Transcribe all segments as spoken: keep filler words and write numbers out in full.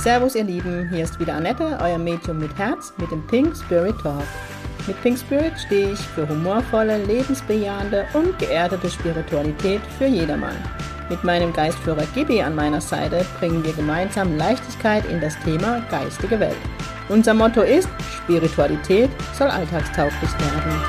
Servus ihr Lieben, hier ist wieder Annette, euer Medium mit Herz mit dem Pink Spirit Talk. Mit Pink Spirit stehe ich für humorvolle, lebensbejahende und geerdete Spiritualität für jedermann. Mit meinem Geistführer Gibi an meiner Seite bringen wir gemeinsam Leichtigkeit in das Thema geistige Welt. Unser Motto ist, Spiritualität soll alltagstauglich werden.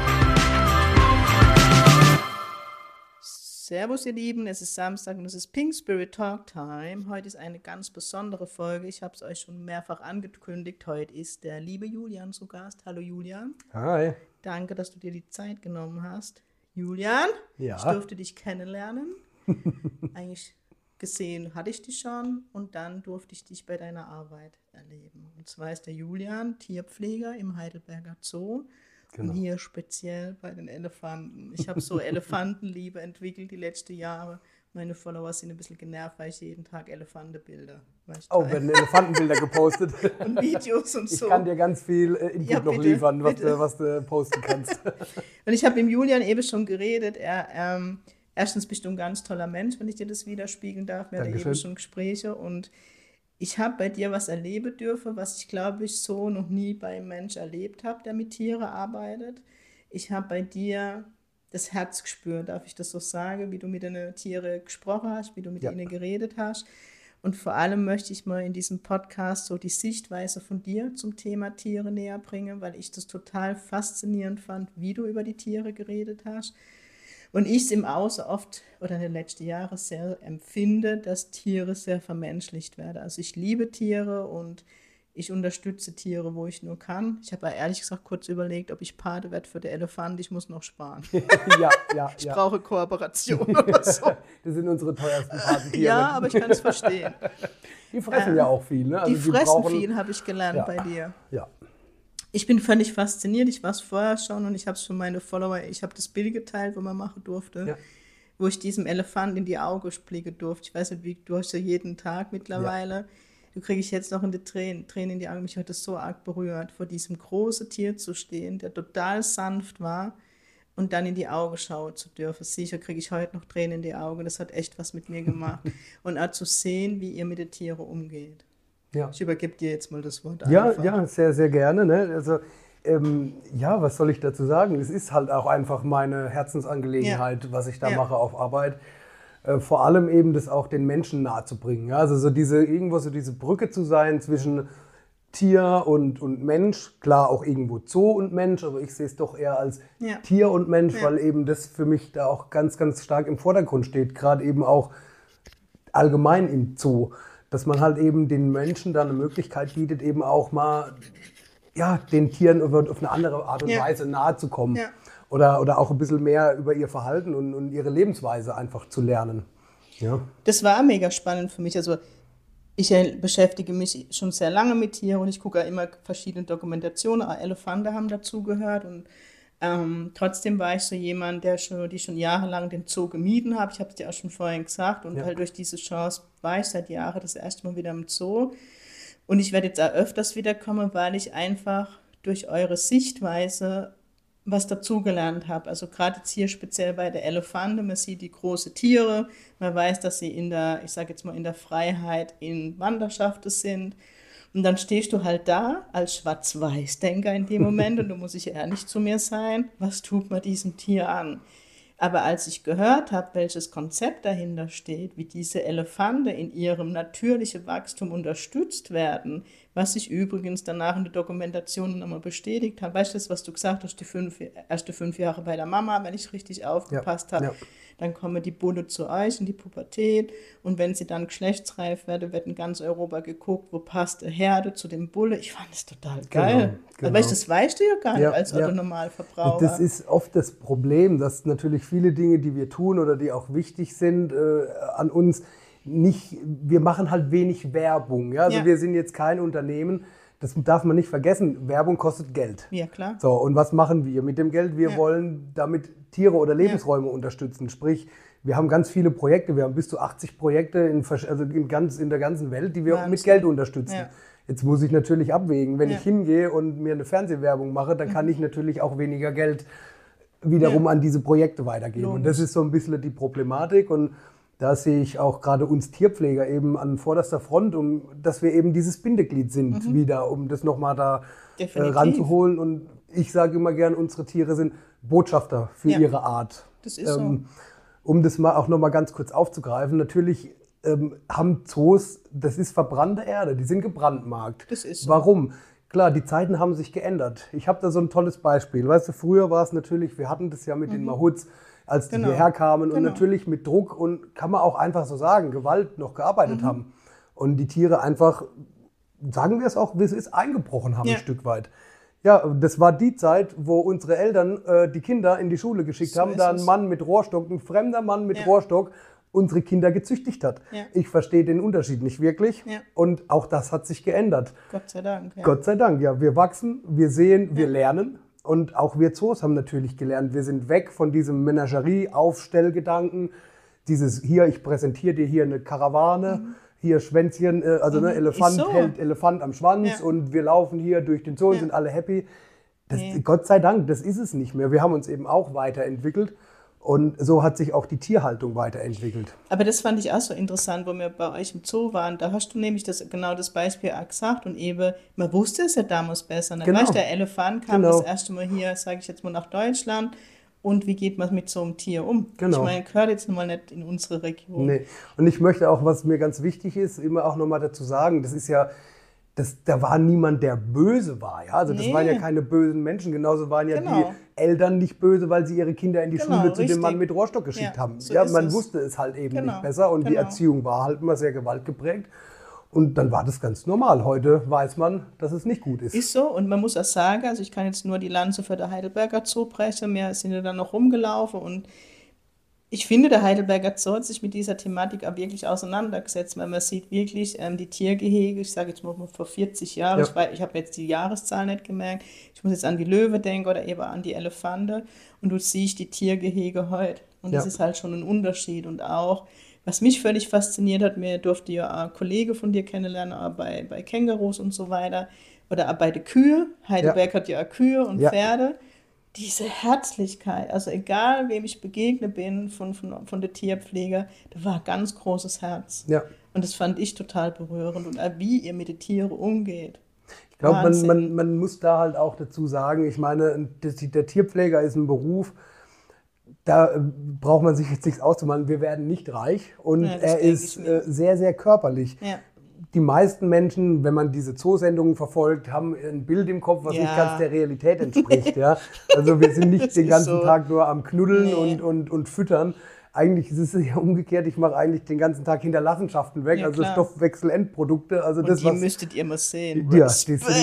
Servus ihr Lieben, es ist Samstag und es ist Pink Spirit Talk Time. Heute ist eine ganz besondere Folge, ich habe es euch schon mehrfach angekündigt. Heute ist der liebe Julian zu Gast. Hallo Julian. Hi. Danke, dass du dir die Zeit genommen hast. Julian, ja. Ich durfte dich kennenlernen. Eigentlich gesehen hatte ich dich schon und dann durfte ich dich bei deiner Arbeit erleben. Und zwar ist der Julian Tierpfleger im Heidelberger Zoo. Genau. Und hier speziell bei den Elefanten. Ich habe so Elefantenliebe entwickelt die letzten Jahre. Meine Follower sind ein bisschen genervt, weil ich jeden Tag Elefantenbilder. Oh, werden Elefantenbilder gepostet. Und Videos und so. Ich kann dir ganz viel äh, Input ja, noch bitte, liefern, was bitte. du, was du posten kannst. Und ich habe mit Julian eben schon geredet. Er, ähm, erstens bist du ein ganz toller Mensch, wenn ich dir das widerspiegeln darf. Wir hatten eben schon Gespräche und ich habe bei dir was erleben dürfen, was ich glaube ich so noch nie bei einem Mensch erlebt habe, der mit Tieren arbeitet. Ich habe bei dir das Herz gespürt, darf ich das so sagen, wie du mit den Tieren gesprochen hast, wie du mit ja. ihnen geredet hast. Und vor allem möchte ich mal in diesem Podcast so die Sichtweise von dir zum Thema Tiere näher bringen, weil ich das total faszinierend fand, wie du über die Tiere geredet hast. Und ich es im Außen oft oder in den letzten Jahren sehr empfinde, dass Tiere sehr vermenschlicht werden. Also ich liebe Tiere und ich unterstütze Tiere, wo ich nur kann. Ich habe ehrlich gesagt kurz überlegt, ob ich Pate werde für den Elefant. Ich muss noch sparen. ja, ja, ich ja. brauche Kooperation oder so. Das sind unsere teuersten Patentiere. Ja, aber ich kann es verstehen. Die fressen äh, ja auch viel. Ne? Also die, die fressen brauchen... viel, habe ich gelernt ja. bei dir. Ja. Ich bin völlig fasziniert, ich war es vorher schon und ich habe es für meine Follower, ich habe das Bild geteilt, wo man machen durfte, ja. wo ich diesem Elefant in die Augen blicken durfte. Ich weiß nicht, wie, du hast ja jeden Tag mittlerweile, ja. du kriege ich jetzt noch in die Tränen, Tränen in die Augen, mich hat das so arg berührt, vor diesem großen Tier zu stehen, der total sanft war und dann in die Augen schauen zu dürfen. Sicher kriege ich heute noch Tränen in die Augen, das hat echt was mit mir gemacht. Und auch zu sehen, wie ihr mit den Tieren umgeht. Ja. Ich übergebe dir jetzt mal das Wort. Ja, ja, sehr, sehr gerne. Ne? Also, ähm, ja, was soll ich dazu sagen? Es ist halt auch einfach meine Herzensangelegenheit, ja. was ich da ja. mache auf Arbeit. Äh, vor allem eben das auch den Menschen nahe zu bringen. Ja? Also so diese, irgendwo so diese Brücke zu sein zwischen Tier und, und Mensch. Klar, auch irgendwo Zoo und Mensch, aber ich sehe es doch eher als ja. Tier und Mensch, ja. weil eben das für mich da auch ganz, ganz stark im Vordergrund steht. Gerade eben auch allgemein im Zoo. Dass man halt eben den Menschen dann eine Möglichkeit bietet, eben auch mal ja, den Tieren auf eine andere Art und ja. Weise nahe zu kommen. Ja. Oder, oder auch ein bisschen mehr über ihr Verhalten und, und ihre Lebensweise einfach zu lernen. Ja. Das war mega spannend für mich. Also ich beschäftige mich schon sehr lange mit Tieren und ich gucke ja immer verschiedene Dokumentationen. Auch Elefanten haben dazugehört und Ähm, trotzdem war ich so jemand, der schon, die schon jahrelang den Zoo gemieden habe. Ich habe es dir auch schon vorhin gesagt. Und ja. halt durch diese Chance war ich seit Jahren das erste Mal wieder im Zoo. Und ich werde jetzt auch öfters wiederkommen, weil ich einfach durch eure Sichtweise was dazugelernt habe. Also gerade jetzt hier speziell bei der Elefante, man sieht die großen Tiere, man weiß, dass sie in der, ich sage jetzt mal in der Freiheit in Wanderschaften sind. Und dann stehst du halt da als Schwarz-Weiß-Denker in dem Moment und du musst ich ehrlich zu mir sein, was tut man diesem Tier an? Aber als ich gehört habe, welches Konzept dahinter steht, wie diese Elefanten in ihrem natürlichen Wachstum unterstützt werden, was ich übrigens danach in der Dokumentation nochmal bestätigt habe, weißt du das, was du gesagt hast, die fünf, erste fünf Jahre bei der Mama, wenn ich richtig aufgepasst ja, habe, ja. Dann kommen die Bulle zu euch in die Pubertät und wenn sie dann geschlechtsreif werden, wird in ganz Europa geguckt, wo passt eine Herde zu dem Bulle. Ich fand das total geil. Genau, genau. Aber das weißt du ja gar nicht ja, als ja. Normalverbraucher. Das ist oft das Problem, dass natürlich viele Dinge, die wir tun oder die auch wichtig sind äh, an uns, nicht, wir machen halt wenig Werbung. Ja? Also ja. wir sind jetzt kein Unternehmen. Das darf man nicht vergessen, Werbung kostet Geld. Ja, klar. So, und was machen wir mit dem Geld? Wir ja. wollen damit Tiere oder Lebensräume ja. unterstützen. Sprich, wir haben ganz viele Projekte, wir haben bis zu achtzig Projekte in, also in, ganz, in der ganzen Welt, die wir Wahnsinn. mit Geld unterstützen. Ja. Jetzt muss ich natürlich abwägen. Wenn ja. ich hingehe und mir eine Fernsehwerbung mache, dann mhm. kann ich natürlich auch weniger Geld wiederum ja. an diese Projekte weitergeben. Logisch. Und das ist so ein bisschen die Problematik. Und Da sehe ich auch gerade uns Tierpfleger eben an vorderster Front, um, dass wir eben dieses Bindeglied sind mhm. wieder, um das nochmal da äh, ranzuholen. Und ich sage immer gern, unsere Tiere sind Botschafter für ja. ihre Art. Das ist ähm, so. Um das mal auch nochmal ganz kurz aufzugreifen, natürlich ähm, haben Zoos, das ist verbrannte Erde, die sind gebrandmarkt. Das ist so. Warum? Klar, die Zeiten haben sich geändert. Ich habe da so ein tolles Beispiel. Weißt du, früher war es natürlich, wir hatten das ja mit mhm. den Mahuts, als die genau. hierher kamen genau. und natürlich mit Druck und kann man auch einfach so sagen, Gewalt noch gearbeitet mhm. haben. Und die Tiere einfach, sagen wir es auch, wie es ist, eingebrochen haben ja. ein Stück weit. Ja, das war die Zeit, wo unsere Eltern äh, die Kinder in die Schule geschickt so haben, da ein Mann mit Rohrstock, ein fremder Mann mit ja. Rohrstock, unsere Kinder gezüchtigt hat. Ja. Ich verstehe den Unterschied nicht wirklich ja. und auch das hat sich geändert. Gott sei Dank. Ja. Gott sei Dank, ja. Wir wachsen, wir sehen, ja. wir lernen und auch wir Zoos haben natürlich gelernt. Wir sind weg von diesem Menagerie-Aufstellgedanken, dieses hier, ich präsentiere dir hier eine Karawane, mhm. hier Schwänzchen, also mhm. ne, Elefant so. hält Elefant am Schwanz ja. und wir laufen hier durch den Zoo und ja. sind alle happy. Das, nee. Gott sei Dank, das ist es nicht mehr. Wir haben uns eben auch weiterentwickelt. Und so hat sich auch die Tierhaltung weiterentwickelt. Aber das fand ich auch so interessant, wo wir bei euch im Zoo waren. Da hast du nämlich das, genau das Beispiel auch gesagt. Und eben, man wusste es ja damals besser. Dann genau. weißt, der Elefant kam genau. das erste Mal hier, sage ich jetzt mal, nach Deutschland. Und wie geht man mit so einem Tier um? Genau. Ich meine, gehört jetzt nun mal nicht in unsere Region. Nee. Und ich möchte auch, was mir ganz wichtig ist, immer auch nochmal dazu sagen, das ist ja, das, da war niemand, der böse war. Ja? Also das nee. waren ja keine bösen Menschen. Genauso waren ja genau. die Eltern nicht böse, weil sie ihre Kinder in die genau, Schule zu richtig. dem Mann mit Rohrstock geschickt ja, haben. So ja, man es. wusste es halt eben genau. nicht besser und genau. die Erziehung war halt immer sehr gewaltgeprägt. Und dann war das ganz normal. Heute weiß man, dass es nicht gut ist. Ist so. Und man muss auch sagen, also ich kann jetzt nur die Lanze für den Heidelberger Zoo brechen. Wir sind ja dann noch rumgelaufen und ich finde, der Heidelberger Zoo hat sich mit dieser Thematik auch wirklich auseinandergesetzt, weil man sieht wirklich ähm, die Tiergehege, ich sage jetzt mal vor vierzig Jahren, ja. ich, ich habe jetzt die Jahreszahl nicht gemerkt, ich muss jetzt an die Löwe denken oder eben an die Elefante und du siehst die Tiergehege heute und ja. das ist halt schon ein Unterschied und auch, was mich völlig fasziniert hat, mir durfte ja ein Kollege von dir kennenlernen, auch bei, bei Kängurus und so weiter oder auch bei den Kühen, Heidelberg ja. hat ja auch Kühe und ja. Pferde. Diese Herzlichkeit, also egal wem ich begegnet bin von, von, von der Tierpflege, da war ein ganz großes Herz. Ja. Und das fand ich total berührend und auch wie ihr mit den Tieren umgeht. Ich glaube, man, man, man muss da halt auch dazu sagen, ich meine, der Tierpfleger ist ein Beruf, da braucht man sich jetzt nichts auszumachen, wir werden nicht reich und ja, er ist sehr, sehr körperlich. Ja. Die meisten Menschen, wenn man diese Zoosendungen verfolgt, haben ein Bild im Kopf, was ja. nicht ganz der Realität entspricht. Ja? Also wir sind nicht den ganzen so. Tag nur am Knuddeln nee. und, und, und Füttern. Eigentlich ist es ja umgekehrt, ich mache eigentlich den ganzen Tag Hinterlassenschaften weg, ja, also Stoffwechselendprodukte. Also und das, die was, müsstet ihr mal sehen. Ja, die sind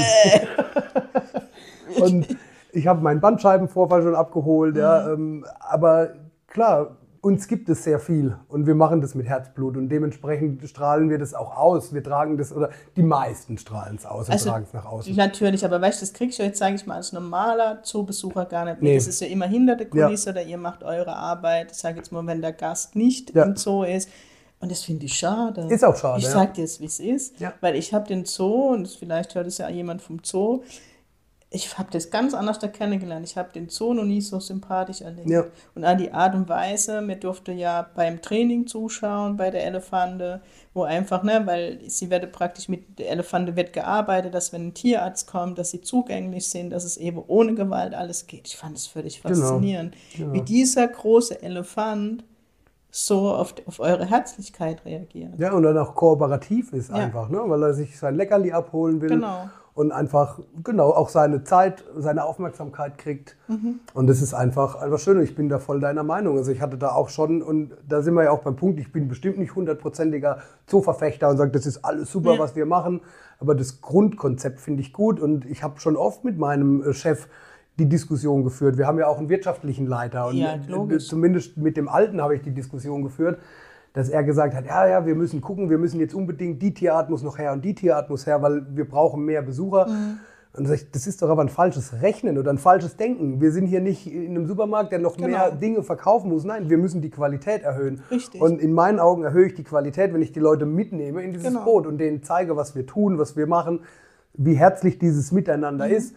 und ich habe meinen Bandscheibenvorfall schon abgeholt. Mhm. Ja, ähm, aber klar, uns gibt es sehr viel und wir machen das mit Herzblut und dementsprechend strahlen wir das auch aus. Wir tragen das, oder die meisten strahlen es aus und also, tragen es nach außen. Natürlich, aber weißt du, das kriegst du jetzt, sage ich mal, als normaler Zoobesucher gar nicht mit. Nee. Das ist ja immer hinter der Kulisse ja. oder ihr macht eure Arbeit. Ich sage jetzt mal, wenn der Gast nicht ja. im Zoo ist. Und das finde ich schade. Ist auch schade, Ich ja. sage dir jetzt, wie es ist, ja. weil ich habe den Zoo, und vielleicht hört es ja jemand vom Zoo, ich habe das ganz anders da kennengelernt. Ich habe den Zoo noch nie so sympathisch erlebt. Ja. Und an die Art und Weise, mir durfte ja beim Training zuschauen bei der Elefante, wo einfach, ne, weil sie werde praktisch mit der Elefante wird gearbeitet, dass wenn ein Tierarzt kommt, dass sie zugänglich sind, dass es eben ohne Gewalt alles geht. Ich fand es völlig faszinierend, genau. Genau. wie dieser große Elefant so auf, auf eure Herzlichkeit reagiert. Ja, und dann auch kooperativ ist ja. einfach, ne, weil er sich sein Leckerli abholen will. Genau. Und einfach, genau, auch seine Zeit, seine Aufmerksamkeit kriegt. Mhm. Und das ist einfach, einfach schön. Und ich bin da voll deiner Meinung. Also ich hatte da auch schon, und da sind wir ja auch beim Punkt, ich bin bestimmt nicht hundertprozentiger Zooverfechter und sage, das ist alles super, ja. was wir machen. Aber das Grundkonzept finde ich gut. Und ich habe schon oft mit meinem Chef die Diskussion geführt. Wir haben ja auch einen wirtschaftlichen Leiter. Und ja, logisch. Zumindest mit dem Alten habe ich die Diskussion geführt, dass er gesagt hat, ja, ja, wir müssen gucken, wir müssen jetzt unbedingt, die Tierart muss noch her und die Tierart muss her, weil wir brauchen mehr Besucher. Mhm. Und sag ich, das ist doch aber ein falsches Rechnen oder ein falsches Denken. Wir sind hier nicht in einem Supermarkt, der noch genau. mehr Dinge verkaufen muss. Nein, wir müssen die Qualität erhöhen. Richtig. Und in meinen Augen erhöhe ich die Qualität, wenn ich die Leute mitnehme in dieses genau. Boot und denen zeige, was wir tun, was wir machen, wie herzlich dieses Miteinander mhm. ist.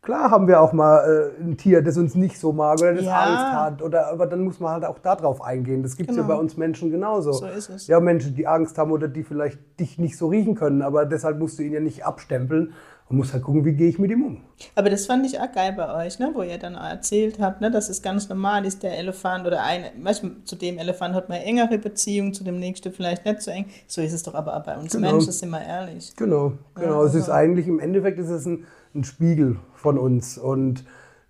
Klar haben wir auch mal äh, ein Tier, das uns nicht so mag oder das Ja. Angst hat. Oder, aber dann muss man halt auch darauf eingehen. Das gibt es Genau. ja bei uns Menschen genauso. So ist es. Ja, Menschen, die Angst haben oder die vielleicht dich nicht so riechen können. Aber deshalb musst du ihn ja nicht abstempeln. Man muss halt gucken, wie gehe ich mit ihm um. Aber das fand ich auch geil bei euch, ne? Wo ihr dann erzählt habt, ne? Dass es ganz normal ist, der Elefant oder ein, weißt du, zu dem Elefant hat man engere Beziehung, zu dem nächsten vielleicht nicht so eng. So ist es doch aber auch bei uns Genau. Menschen, sind wir ehrlich. Genau, genau. Ja, es ist also- eigentlich, im Endeffekt ist es ein, ein Spiegel von uns. Und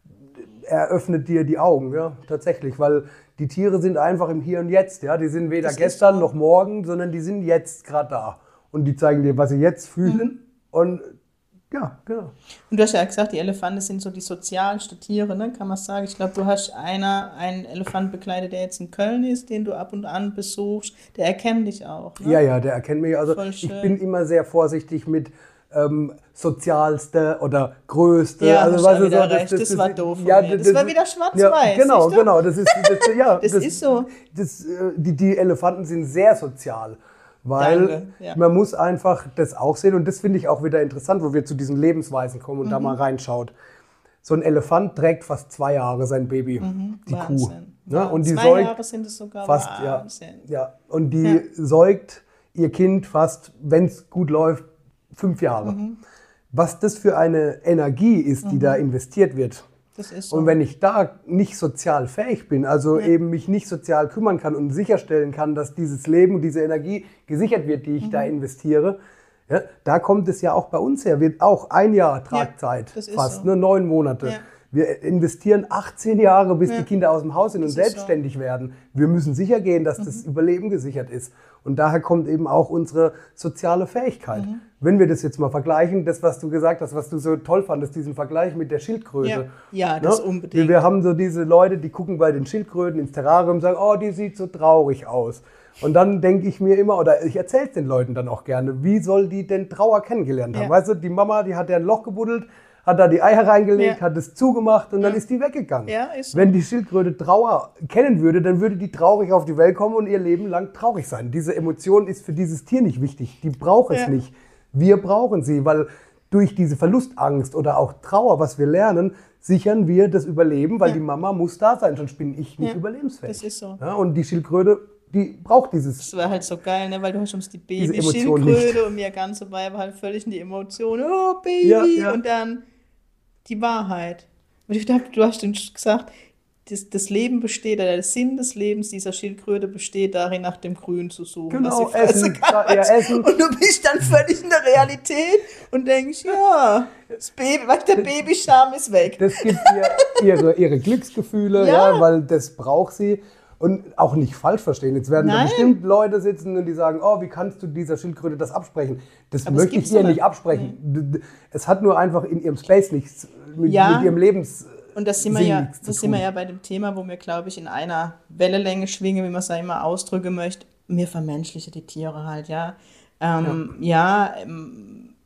er öffnet dir die Augen, ja, tatsächlich. Weil die Tiere sind einfach im Hier und Jetzt. Ja? Die sind weder Das ist gestern so. noch morgen, sondern die sind jetzt gerade da. Und die zeigen dir, was sie jetzt fühlen. Mhm. Und ja, genau. Und du hast ja gesagt, die Elefanten sind so die sozialsten Tiere, ne? Kann man sagen. Ich glaube, du hast einer, einen Elefant begleitet, der jetzt in Köln ist, den du ab und an besuchst. Der erkennt dich auch. Ne? Ja, ja, der erkennt mich. Also Voll ich schön. bin immer sehr vorsichtig mit ähm, sozialste oder größte. Ja, also, hast weißt du du, wieder so, recht. Das war doof von ja, mir. Das war wieder schwarz-weiß, Ja, genau, siehst du? genau. Das ist, das, ja, Das ist so. Das, äh, die, die Elefanten sind sehr sozial. Weil Danke, ja. man muss einfach das auch sehen. Und das finde ich auch wieder interessant, wo wir zu diesen Lebensweisen kommen und Mhm. da mal reinschaut. So ein Elefant trägt fast zwei Jahre sein Baby, die Kuh. Mhm. Wahnsinn. Ne? Ja, Und die zwei säugt Jahre sind es sogar. fast, ja, Wahnsinn. ja. Und die Ja. säugt ihr Kind fast, wenn es gut läuft, fünf Jahre. Mhm. Was das für eine Energie ist, die da investiert wird. Das ist so. Und wenn ich da nicht sozial fähig bin, also Ja. eben mich nicht sozial kümmern kann und sicherstellen kann, dass dieses Leben und diese Energie gesichert wird, die ich da investiere, ja, da kommt es ja auch bei uns her. Wird auch ein Jahr Tragzeit, das ist fast, so. ne, neun Monate. Ja. Wir investieren achtzehn Jahre, bis Ja. die Kinder aus dem Haus sind und Das ist so. selbstständig werden. Wir müssen sicher gehen, dass das Überleben gesichert ist. Und daher kommt eben auch unsere soziale Fähigkeit. Mhm. Wenn wir das jetzt mal vergleichen, das, was du gesagt hast, was du so toll fandest, diesen Vergleich mit der Schildkröte. Ja, ja, das Ne? unbedingt. Wir, wir haben so diese Leute, die gucken bei den Schildkröten ins Terrarium und sagen, oh, die sieht so traurig aus. Und dann denke ich mir immer, oder ich erzähle es den Leuten dann auch gerne, wie soll die denn Trauer kennengelernt haben? Ja. Weißt du, die Mama, die hat ja ein Loch gebuddelt, hat da die Eier reingelegt, Ja. hat es zugemacht und dann Ja. ist die weggegangen. Ja, ist so. Wenn die Schildkröte Trauer kennen würde, dann würde die traurig auf die Welt kommen und ihr Leben lang traurig sein. Diese Emotion ist für dieses Tier nicht wichtig. Die braucht es Ja. nicht. Wir brauchen sie, weil durch diese Verlustangst oder auch Trauer, was wir lernen, sichern wir das Überleben, weil Ja. die Mama muss da sein, sonst bin ich nicht Ja, überlebensfähig. das ist so. Ja, und die Schildkröte, die braucht dieses. Das war halt so geil, ne? Weil du hast uns die Diese Emotion Baby-Schildkröte und mir ganz so bei war halt völlig in die Emotion. Oh, Baby! Ja, ja. Und dann die Wahrheit. Und ich dachte, du hast dann gesagt, das, das Leben besteht, oder der Sinn des Lebens dieser Schildkröte besteht darin, nach dem Grün zu suchen. Genau, was sie fressen Essen, kann. ja, Essen. Und du bist dann völlig in der Realität und denkst, ja, das Baby, weißt, du, der Babyscham ist weg. Das gibt ihr ihre, ihre Glücksgefühle, ja. Ja. weil das braucht sie. Und auch nicht falsch verstehen. Jetzt werden da Nein. bestimmt Leute sitzen und die sagen, oh, wie kannst du dieser Schildkröte das absprechen? Das Aber es möchte ich gibt's ihr doch nicht nicht. absprechen. D- d- Es hat nur einfach in ihrem Space nichts mit, Ja. mit ihrem Lebens. Und das sind wir Sinn ja, nichts zu das sind wir tun. ja bei dem Thema, wo wir, glaube ich, in einer Wellenlänge schwingen, wie man es ja immer ausdrücken möchte. Wir vermenschlichen die Tiere halt, ja. Ähm, ja, ähm,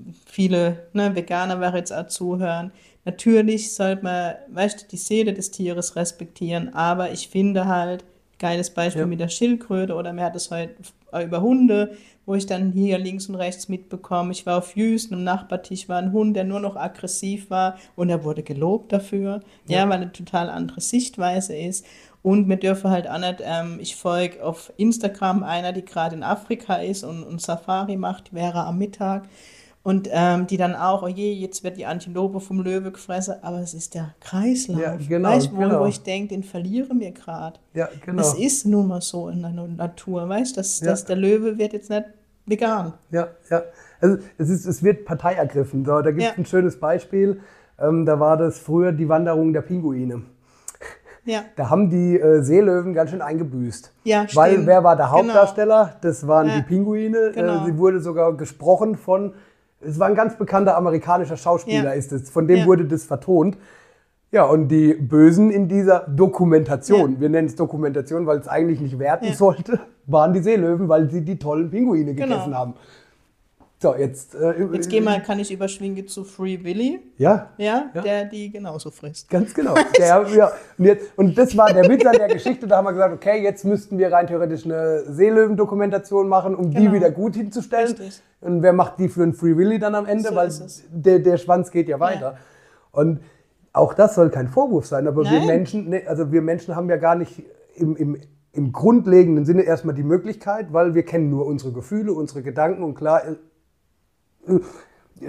viele ne, Veganer werden jetzt auch zuhören. Natürlich sollte man, weißt du, die Seele des Tieres respektieren, aber ich finde halt, geiles Beispiel Ja. mit der Schildkröte oder mir hat es heute über Hunde, wo ich dann hier links und rechts mitbekomme. Ich war auf Jüsten, am Nachbartisch war ein Hund, der nur noch aggressiv war und er wurde gelobt dafür, ja, Ja. weil eine total andere Sichtweise ist. Und wir dürfen halt auch nicht, ähm, ich folge auf Instagram einer, die gerade in Afrika ist und, und Safari macht, wäre am Mittag. Und ähm, die dann auch, oh je, jetzt wird die Antilope vom Löwe gefressen, aber es ist der Kreislauf. Ja, genau, weißt du, wo, genau. wo ich denke, den verlieren wir gerade. Ja, genau. Das ist nun mal so in der Natur, weißt du, dass, Ja. dass der Löwe wird jetzt nicht vegan. Ja, ja. Also es, ist, es wird Partei ergriffen. Da, da gibt es Ja. ein schönes Beispiel. Ähm, da war das früher die Wanderung der Pinguine. Ja, Da haben die äh, Seelöwen ganz schön eingebüßt. ja Weil stimmt. wer war der Genau. Hauptdarsteller? Das waren Ja, die Pinguine. genau. Äh, sie wurde sogar gesprochen von, es war ein ganz bekannter amerikanischer Schauspieler, Ja. ist es. Von dem Ja. wurde das vertont. Ja, und die Bösen in dieser Dokumentation, Ja. wir nennen es Dokumentation, weil es eigentlich nicht werten Ja. sollte, waren die Seelöwen, weil sie die tollen Pinguine Genau. gegessen haben. So, jetzt. Äh, Jetzt geh mal, kann ich überschwingen zu Free Willy, Ja, ja, Ja. der die genauso frisst. ganz genau. Der, ja, und, jetzt, und das war der Witz an der Geschichte. Da haben wir gesagt, okay, jetzt müssten wir rein theoretisch eine Seelöwen-Dokumentation machen, um die Genau. wieder gut hinzustellen. Richtig. Und wer macht die für einen Free Willy dann am Ende? So Weil ist es. der, der Schwanz geht ja weiter. Und auch das soll kein Vorwurf sein, aber wir Nein. Menschen, ne, also wir Menschen haben ja gar nicht im, im, im grundlegenden Sinne erstmal die Möglichkeit, weil wir kennen nur unsere Gefühle, unsere Gedanken und klar äh, äh,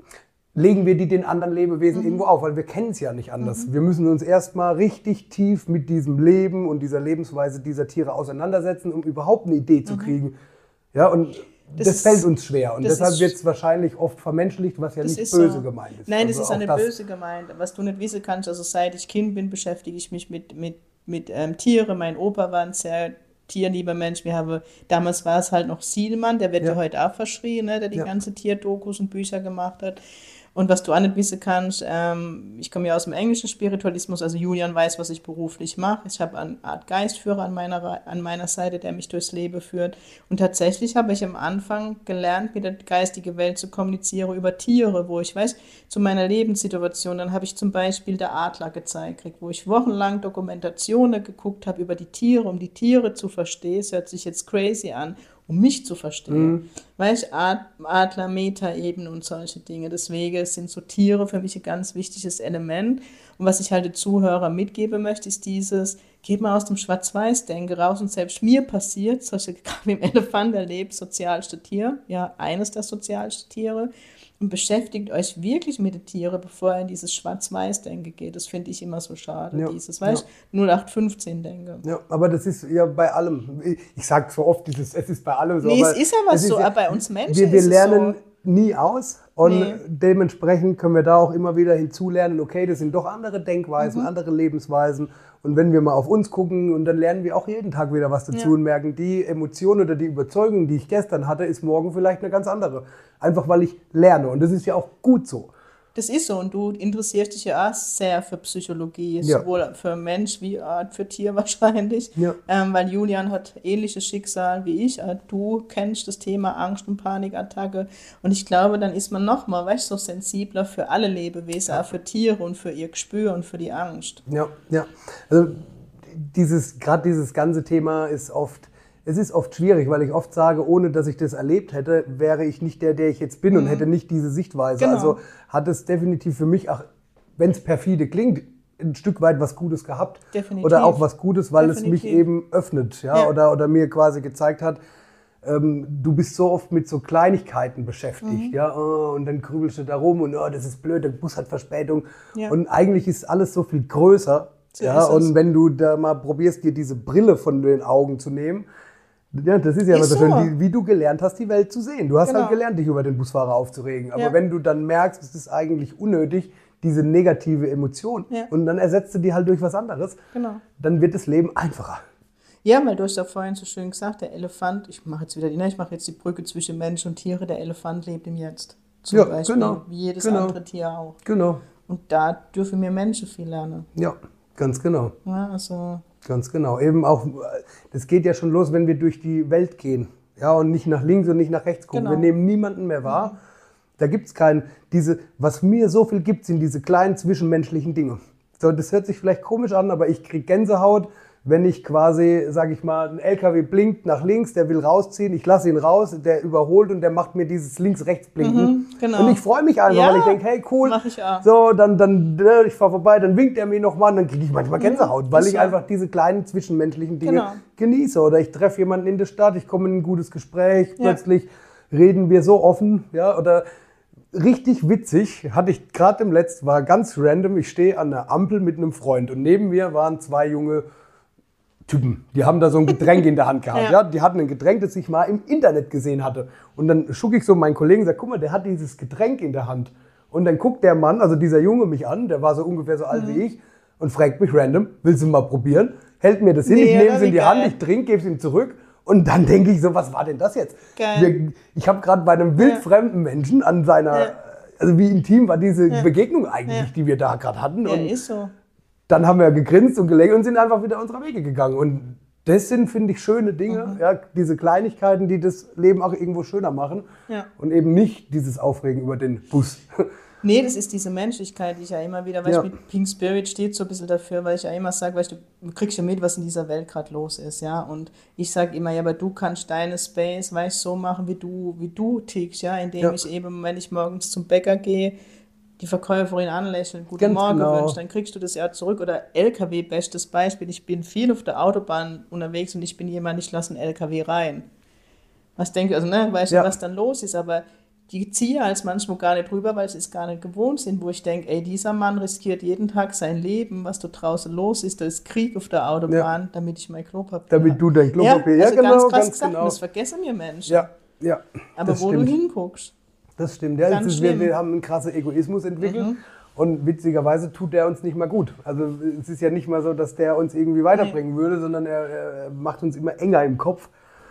legen wir die den anderen Lebewesen mhm. irgendwo auf, weil wir kennen es ja nicht anders. Mhm. Wir müssen uns erstmal richtig tief mit diesem Leben und dieser Lebensweise dieser Tiere auseinandersetzen, um überhaupt eine Idee zu mhm. kriegen. Ja, und das, das fällt uns schwer und deshalb wird es wahrscheinlich oft vermenschlicht, was ja nicht böse so. gemeint ist. Nein, also das ist auch nicht böse gemeint. Was du nicht wissen kannst, also seit ich Kind bin, beschäftige ich mich mit, mit, mit ähm, Tieren. Mein Opa war ein sehr tierlieber Mensch. Wir haben, damals war es halt noch Sielmann, der wird ja, ja heute auch verschrien, ne, der die ja. ganze Tierdokus und Bücher gemacht hat. Und was du auch nicht wissen kannst, ähm, ich komme ja aus dem englischen Spiritualismus, also Julian weiß, was ich beruflich mache. Ich habe eine Art Geistführer an meiner, an meiner Seite, der mich durchs Leben führt. Und tatsächlich habe ich am Anfang gelernt, mit der geistigen Welt zu kommunizieren über Tiere, wo ich weiß, zu meiner Lebenssituation, dann habe ich zum Beispiel der Adler gezeigt, wo ich wochenlang Dokumentationen geguckt habe über die Tiere, um die Tiere zu verstehen. Es hört sich jetzt crazy an, um mich zu verstehen. Mhm. Weißt du, Adler, Metaebene und solche Dinge. Deswegen sind so Tiere für mich ein ganz wichtiges Element. Und was ich halt den Zuhörern mitgeben möchte, ist dieses, geht mal aus dem Schwarz-Weiß-Denken raus und selbst mir passiert, solche gerade wie im Elefant erlebt, sozialste Tier, ja, eines der sozialsten Tiere, und beschäftigt euch wirklich mit den Tieren, bevor ihr in dieses Schwarz-Weiß-Denken geht. Das finde ich immer so schade, ja, dieses, weißt du, ja. null acht fünfzehn Denken. Ja, aber das ist ja bei allem. Ich sage so oft, dieses, es ist bei allem so. Nee, es ist aber so, aber bei uns Menschen wir, wir ist lernen es so. nie aus und Nee. dementsprechend können wir da auch immer wieder hinzulernen, okay, das sind doch andere Denkweisen, Mhm. andere Lebensweisen und wenn wir mal auf uns gucken und dann lernen wir auch jeden Tag wieder was dazu Ja. und merken, die Emotion oder die Überzeugung, die ich gestern hatte, ist morgen vielleicht eine ganz andere. Einfach weil ich lerne und das ist ja auch gut so. Das ist so und du interessierst dich ja auch sehr für Psychologie, Ja. sowohl für Mensch wie auch für Tier wahrscheinlich, Ja. ähm, weil Julian hat ähnliches Schicksal wie ich. Äh, Du kennst das Thema Angst- und Panikattacke und ich glaube, dann ist man nochmal, weißt du, so sensibler für alle Lebewesen, auch für Tiere und für ihr Gespür und für die Angst. Ja, ja. Also dieses, gerade dieses ganze Thema ist oft, es ist oft schwierig, weil ich oft sage, ohne dass ich das erlebt hätte, wäre ich nicht der, der ich jetzt bin und hätte nicht diese Sichtweise. Genau. Also hat es definitiv für mich, auch wenn es perfide klingt, ein Stück weit was Gutes gehabt. Definitiv. Oder auch was Gutes, weil Definitiv. es mich eben öffnet, ja, Ja. Oder, oder mir quasi gezeigt hat, ähm, du bist so oft mit so Kleinigkeiten beschäftigt, Mhm. ja, oh, und dann grübelst du da rum und oh, das ist blöd, der Bus hat Verspätung. Ja. Und eigentlich ist alles so viel größer. So Ja, ist es. und wenn du da mal probierst, dir diese Brille von den Augen zu nehmen, ja, das ist ja immer Ist so so. schön, wie, wie du gelernt hast, die Welt zu sehen. Du hast Genau. halt gelernt, dich über den Busfahrer aufzuregen. Aber Ja. wenn du dann merkst, es ist eigentlich unnötig, diese negative Emotion, Ja. und dann ersetzt du die halt durch was anderes, Genau. dann wird das Leben einfacher. Ja, weil du hast ja vorhin so schön gesagt, der Elefant, ich mache jetzt wieder die, ne, ich mache jetzt die Brücke zwischen Mensch und Tiere, der Elefant lebt im Jetzt. Zum Ja, Beispiel, genau, wie jedes genau. andere Tier auch. Genau. Und da dürfen wir Menschen viel lernen. Ja, ganz genau. Ja, also, Ganz genau. Eben auch, das geht ja schon los, wenn wir durch die Welt gehen. Ja, und nicht nach links und nicht nach rechts gucken. Genau. Wir nehmen niemanden mehr wahr. Da gibt es keinen, diese, was mir so viel gibt, sind diese kleinen zwischenmenschlichen Dinge. So, das hört sich vielleicht komisch an, aber ich kriege Gänsehaut, wenn ich quasi, sage ich mal, ein L K W blinkt nach links, der will rausziehen, ich lasse ihn raus, der überholt und der macht mir dieses Links-Rechts-Blinken. Mhm, genau. Und ich freue mich einfach, Ja, weil ich denke, hey, cool, mach ich auch. so, dann, dann, ne, ich fahre vorbei, dann winkt er mir nochmal und dann kriege ich manchmal Gänsehaut, weil ist ich so. einfach diese kleinen zwischenmenschlichen Dinge Genau. genieße. Oder ich treffe jemanden in der Stadt, ich komme in ein gutes Gespräch, Ja. plötzlich reden wir so offen, ja, oder richtig witzig, hatte ich gerade im letzten, war ganz random, ich stehe an der Ampel mit einem Freund und neben mir waren zwei junge Typen, die haben da so ein Getränk in der Hand gehabt. Ja. Ja. Die hatten ein Getränk, das ich mal im Internet gesehen hatte. Und dann schuck ich so meinen Kollegen und sage, guck mal, der hat dieses Getränk in der Hand. Und dann guckt der Mann, also dieser Junge, mich an, der war so ungefähr so alt Mhm. wie ich, und fragt mich random, willst du mal probieren? Hält mir das hin, Nee, ich nehme aber es in wie die geil. Hand, ich trinke, gebe es ihm zurück. Und dann denke ich so, was war denn das jetzt? Geil. Wir, ich habe gerade bei einem wildfremden Menschen an seiner, Ja. also wie intim war diese Ja. Begegnung eigentlich, Ja. die wir da gerade hatten. ja, Und ist so. dann haben wir gegrinst und gelächelt und sind einfach wieder unserer Wege gegangen. Und das sind, finde ich, schöne Dinge, Mhm. ja, diese Kleinigkeiten, die das Leben auch irgendwo schöner machen. Ja. Und eben nicht dieses Aufregen über den Bus. Nee, das ist diese Menschlichkeit, die ich ja immer wieder, weil Ja. ich mit Pink Spirit steht so ein bisschen dafür, weil ich ja immer sage, weißt du, du kriegst ja mit, was in dieser Welt gerade los ist, ja, und ich sage immer, ja, aber du kannst deine Space, weißt, so machen, wie du, wie du tickst, ja, indem Ja. ich eben, wenn ich morgens zum Bäcker gehe, die Verkäuferin anlächeln, guten Ganz Morgen genau. wünscht, dann kriegst du das ja zurück. Oder L K W, bestes Beispiel. Ich bin viel auf der Autobahn unterwegs und ich bin jemand, ich lasse einen L K W rein. Was denke ich, also ne, weißt du, Ja. was dann los ist, aber die ziehen als manchmal gar nicht rüber, weil sie es gar nicht gewohnt sind, wo ich denke, ey, dieser Mann riskiert jeden Tag sein Leben, was da draußen los ist, da ist Krieg auf der Autobahn, Ja. damit ich mein Klopapier Damit habe. du dein Klopapier, ja, also genau, ganz krass ganz gesagt, genau. und das vergessen wir Menschen. Ja, ja. aber das wo stimmt. du hinguckst. Das stimmt, ja. Ganz Es ist, wir, schlimm. wir haben einen krassen Egoismus entwickelt Mhm. und witzigerweise tut der uns nicht mal gut. Also es ist ja nicht mal so, dass der uns irgendwie weiterbringen würde, sondern er, er macht uns immer enger im Kopf.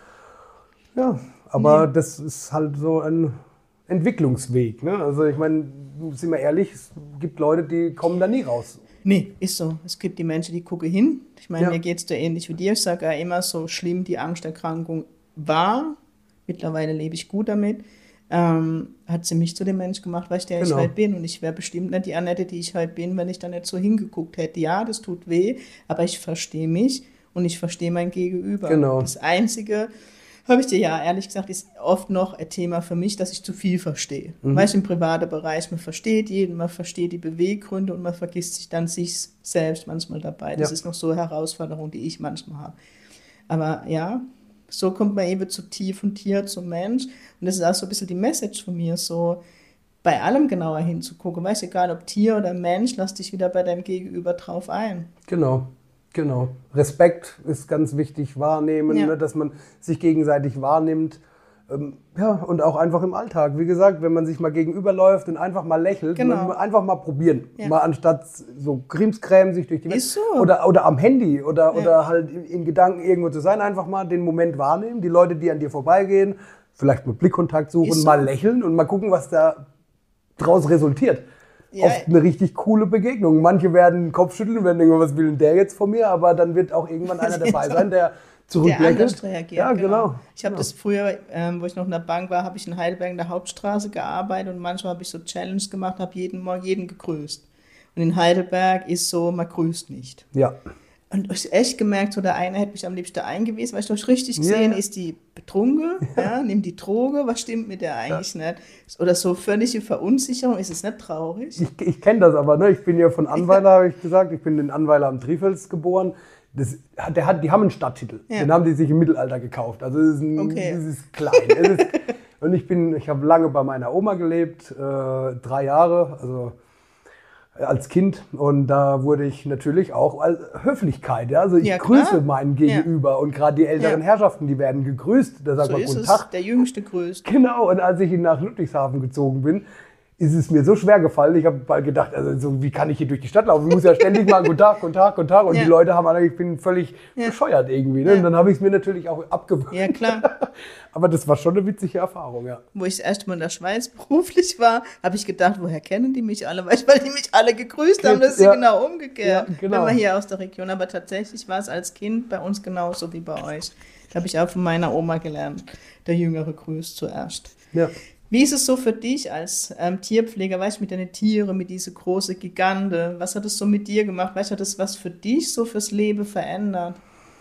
Ja, aber Nee. das ist halt so ein Entwicklungsweg. Ne? Also ich meine, sind wir ehrlich, es gibt Leute, die kommen da nie raus. Nee, ist so. Es gibt die Menschen, die gucken hin. Ich meine, Ja. mir geht es da ähnlich wie dir. Ich sage ja immer, so schlimm die Angsterkrankung war. Mittlerweile lebe ich gut damit. Ähm, hat sie mich zu dem Mensch gemacht, weil ich der Genau. ich halt bin. Und ich wäre bestimmt nicht die Annette, die ich halt bin, wenn ich da nicht so hingeguckt hätte. Ja, das tut weh, aber ich verstehe mich und ich verstehe mein Gegenüber. Genau. Das Einzige, habe ich dir ja ehrlich gesagt, ist oft noch ein Thema für mich, dass ich zu viel verstehe. Mhm. Weißt du, im privaten Bereich, man versteht jeden, man versteht die Beweggründe und man vergisst sich dann sich selbst manchmal dabei. Das Ja. ist noch so eine Herausforderung, die ich manchmal habe. Aber ja, so kommt man eben zu Tier, von Tier zum Mensch. Und das ist auch so ein bisschen die Message von mir, so bei allem genauer hinzugucken. Weißt du, egal ob Tier oder Mensch, lass dich wieder bei deinem Gegenüber drauf ein. Genau, genau. Respekt ist ganz wichtig, wahrnehmen, Ja. ne, dass man sich gegenseitig wahrnimmt. Ähm, ja, und auch einfach im Alltag. Wie gesagt, wenn man sich mal gegenüberläuft und einfach mal lächelt, Genau. man, einfach mal probieren. Ja. Mal anstatt so Krimskrams sich durch die Welt. Ist so. Oder, oder am Handy oder, Ja. oder halt in, in Gedanken irgendwo zu sein, einfach mal den Moment wahrnehmen, die Leute, die an dir vorbeigehen, vielleicht mit Blickkontakt suchen, Ist so. mal lächeln und mal gucken, was da draus resultiert. Ja. Oft eine richtig coole Begegnung. Manche werden den Kopf schütteln und werden denken, was will denn der jetzt von mir? Aber dann wird auch irgendwann einer dabei sein, der Der zurücklächelt. anders reagiert. Ja, genau. Ich habe genau. das früher, ähm, wo ich noch in der Bank war, habe ich in Heidelberg in der Hauptstraße gearbeitet und manchmal habe ich so Challenges gemacht, habe jeden Morgen jeden gegrüßt. Und in Heidelberg ist so, man grüßt nicht. Ja, Und ich hab echt gemerkt, so der eine hätte mich am liebsten eingewiesen, weil ich doch richtig gesehen, Ja. ist die betrunken, ja, nimmt die Droge, was stimmt mit der eigentlich nicht? Oder so völlige Verunsicherung, ist es nicht traurig? ich, ich kenne das aber. Ne? Ich bin ja von Anweiler, habe ich gesagt. Ich bin in Anweiler am Trifels geboren. Das, der hat, die haben einen Stadttitel. Ja. Den haben die sich im Mittelalter gekauft. Also es ist, ein, Okay. es ist klein. es ist, und ich bin, ich habe lange bei meiner Oma gelebt, äh, drei Jahre, also äh, als Kind. Und da wurde ich natürlich auch als Höflichkeit. Ja? Also ich Ja, klar. grüße meinen Gegenüber. Und gerade die älteren Ja. Herrschaften, die werden gegrüßt. Da sagt So man ist Guten es, Tag. der Jüngste grüßt. Genau, und als ich nach Ludwigshafen gezogen bin, ist es mir so schwer gefallen. Ich habe mal gedacht, also so, wie kann ich hier durch die Stadt laufen? Ich muss ja ständig mal Guten Tag, Guten Tag, Guten Tag. Und Ja. die Leute haben alle, ich bin völlig Ja. bescheuert irgendwie. Ne? Ja. Und dann habe ich es mir natürlich auch abgewöhnt. Ja, klar. Aber das war schon eine witzige Erfahrung, ja. Wo ich das erste Mal in der Schweiz beruflich war, habe ich gedacht, woher kennen die mich alle? Weil weil die mich alle gegrüßt haben, das ist Ja. genau umgekehrt. Ja, genau. Wenn man hier aus der Region, aber tatsächlich war es als Kind bei uns genauso wie bei euch. Da habe ich auch von meiner Oma gelernt, der Jüngere grüßt zuerst. ja. Wie ist es so für dich als ähm, Tierpfleger, weißt du, mit deinen Tieren, mit diese große Gigante? Was hat es so mit dir gemacht? Weißt du, hat das was für dich so fürs Leben verändert?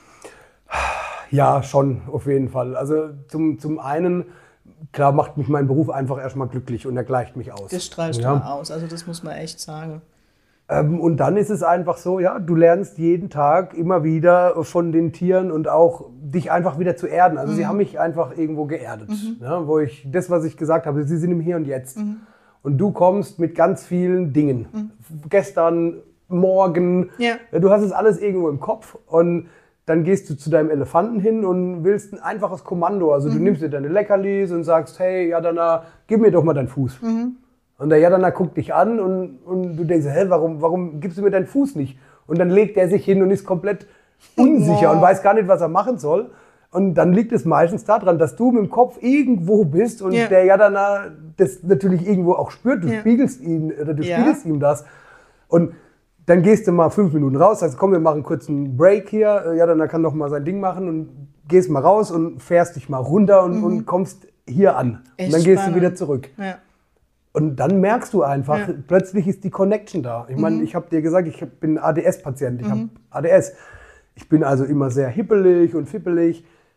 Ja, schon, auf jeden Fall. Also zum, zum einen, klar macht mich mein Beruf einfach erstmal glücklich und er gleicht mich aus. Das strahlst du Ja. mal aus, also das muss man echt sagen. Ähm, und dann ist es einfach so, ja, du lernst jeden Tag immer wieder von den Tieren und auch dich einfach wieder zu erden. Also sie haben mich einfach irgendwo geerdet, ja, wo ich das, was ich gesagt habe, sie sind im Hier und Jetzt. Und du kommst mit ganz vielen Dingen. Gestern, morgen, Ja. du hast es alles irgendwo im Kopf und dann gehst du zu deinem Elefanten hin und willst ein einfaches Kommando. Also du nimmst dir deine Leckerlis und sagst, hey, Jadana, gib mir doch mal deinen Fuß. Und der Jadana guckt dich an und, und du denkst, hä, warum, warum gibst du mir deinen Fuß nicht? Und dann legt er sich hin und ist komplett unsicher Wow. und weiß gar nicht, was er machen soll. Und dann liegt es meistens daran, dass du mit dem Kopf irgendwo bist und Ja. der Jadana das natürlich irgendwo auch spürt. Du Ja. spiegelst ihn oder du Ja. spiegelst ihm das. Und dann gehst du mal fünf Minuten raus, sagst, komm, wir machen kurz einen Break hier. Jadana kann doch mal sein Ding machen und gehst mal raus und fährst dich mal runter und, und kommst hier an. Echt und dann gehst spannend. du wieder zurück. Ja. Und dann merkst du einfach, Ja. plötzlich ist die Connection da. Ich meine, ich habe dir gesagt, ich hab- bin A D S-Patient, ich habe A D S. Ich bin also immer sehr hippelig und fippelig.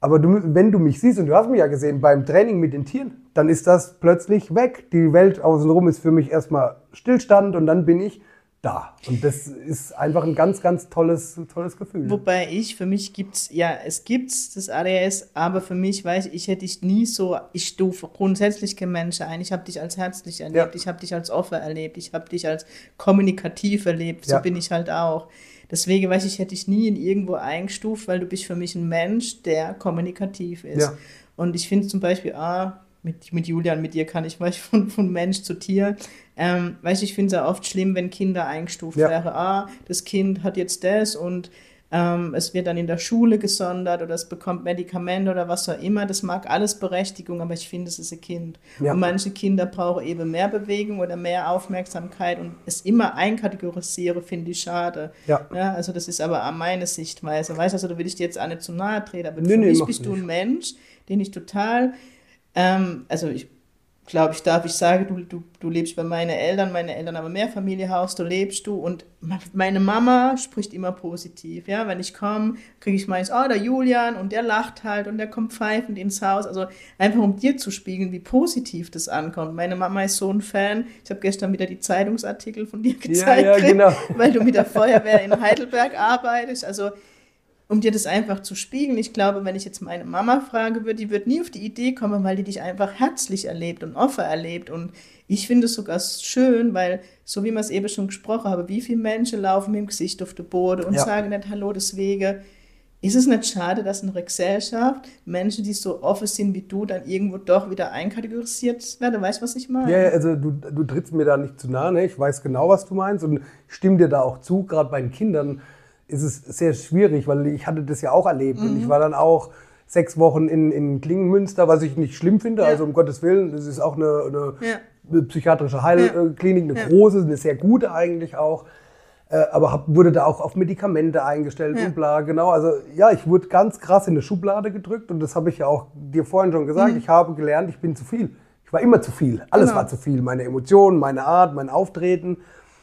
Aber du, wenn du mich siehst, und du hast mich ja gesehen beim Training mit den Tieren, dann ist das plötzlich weg. Die Welt außenrum ist für mich erstmal Stillstand und dann bin ich da. Und das ist einfach ein ganz, ganz tolles, tolles Gefühl. Wobei ich, für mich gibt es, ja, es gibt das A D S, aber für mich, weiß ich, ich hätte dich nie so, ich stufe grundsätzlich kein Mensch ein. Ich habe dich als herzlich erlebt, ja. Ich habe dich als offen erlebt, ich habe dich als kommunikativ erlebt, so ja. bin ich halt auch. Deswegen, weiß ich, hätte ich nie in irgendwo eingestuft, weil du bist für mich ein Mensch, der kommunikativ ist. Ja. Und ich finde zum Beispiel, ah, mit, mit Julian, mit dir kann ich mal von, von Mensch zu Tier, ähm, weißt, ich finde es ja oft schlimm, wenn Kinder eingestuft ja. wären, ah, das Kind hat jetzt das und ähm, es wird dann in der Schule gesondert oder es bekommt Medikamente oder was auch immer, das mag alles Berechtigung, aber ich finde, es ist ein Kind. Ja. Und manche Kinder brauchen eben mehr Bewegung oder mehr Aufmerksamkeit und es immer einkategorisiere, finde ich schade. Ja. Ja, also das ist aber meine Sichtweise, weißt du, also da will ich dir jetzt auch nicht zu nahe treten, aber nee, für nee, mich bist nicht. Du ein Mensch, den ich total, ähm, also ich glaube, ich darf ich sagen, du, du, du lebst bei meinen Eltern, meine Eltern haben mehr Familienhaus, da lebst du und meine Mama spricht immer positiv, ja, wenn ich komme, kriege ich meins, oh, der Julian und der lacht halt und der kommt pfeifend ins Haus, also einfach um dir zu spiegeln, wie positiv das ankommt. Meine Mama ist so ein Fan, ich habe gestern wieder die Zeitungsartikel von dir gezeigt, ja, ja, genau. weil du mit der Feuerwehr in Heidelberg arbeitest, also um dir das einfach zu spiegeln. Ich glaube, wenn ich jetzt meine Mama frage würde, die wird nie auf die Idee kommen, weil die dich einfach herzlich erlebt und offen erlebt. Und ich finde es sogar schön, weil, so wie wir es eben schon gesprochen haben, wie viele Menschen laufen mit dem Gesicht auf den Boden und ja. sagen nicht Hallo, deswegen ist es nicht schade, dass in einer Gesellschaft Menschen, die so offen sind wie du, dann irgendwo doch wieder einkategorisiert werden. Weißt du, was ich meine? Ja, also du, du trittst mir da nicht zu nahe, ne? Ich weiß genau, was du meinst und stimme dir da auch zu, gerade bei den Kindern ist es sehr schwierig, weil ich hatte das ja auch erlebt. Mhm. Und ich war dann auch sechs Wochen in, in Klingenmünster, was ich nicht schlimm finde, ja. also um Gottes Willen, das ist auch eine, eine ja. psychiatrische Heilklinik, eine ja. große, eine sehr gute eigentlich auch, äh, aber hab, wurde da auch auf Medikamente eingestellt ja. und bla, genau, also ja, ich wurde ganz krass in eine Schublade gedrückt und das habe ich ja auch dir vorhin schon gesagt, mhm. ich habe gelernt, ich bin zu viel. Ich war immer zu viel, alles genau. war zu viel, meine Emotionen, meine Art, mein Auftreten.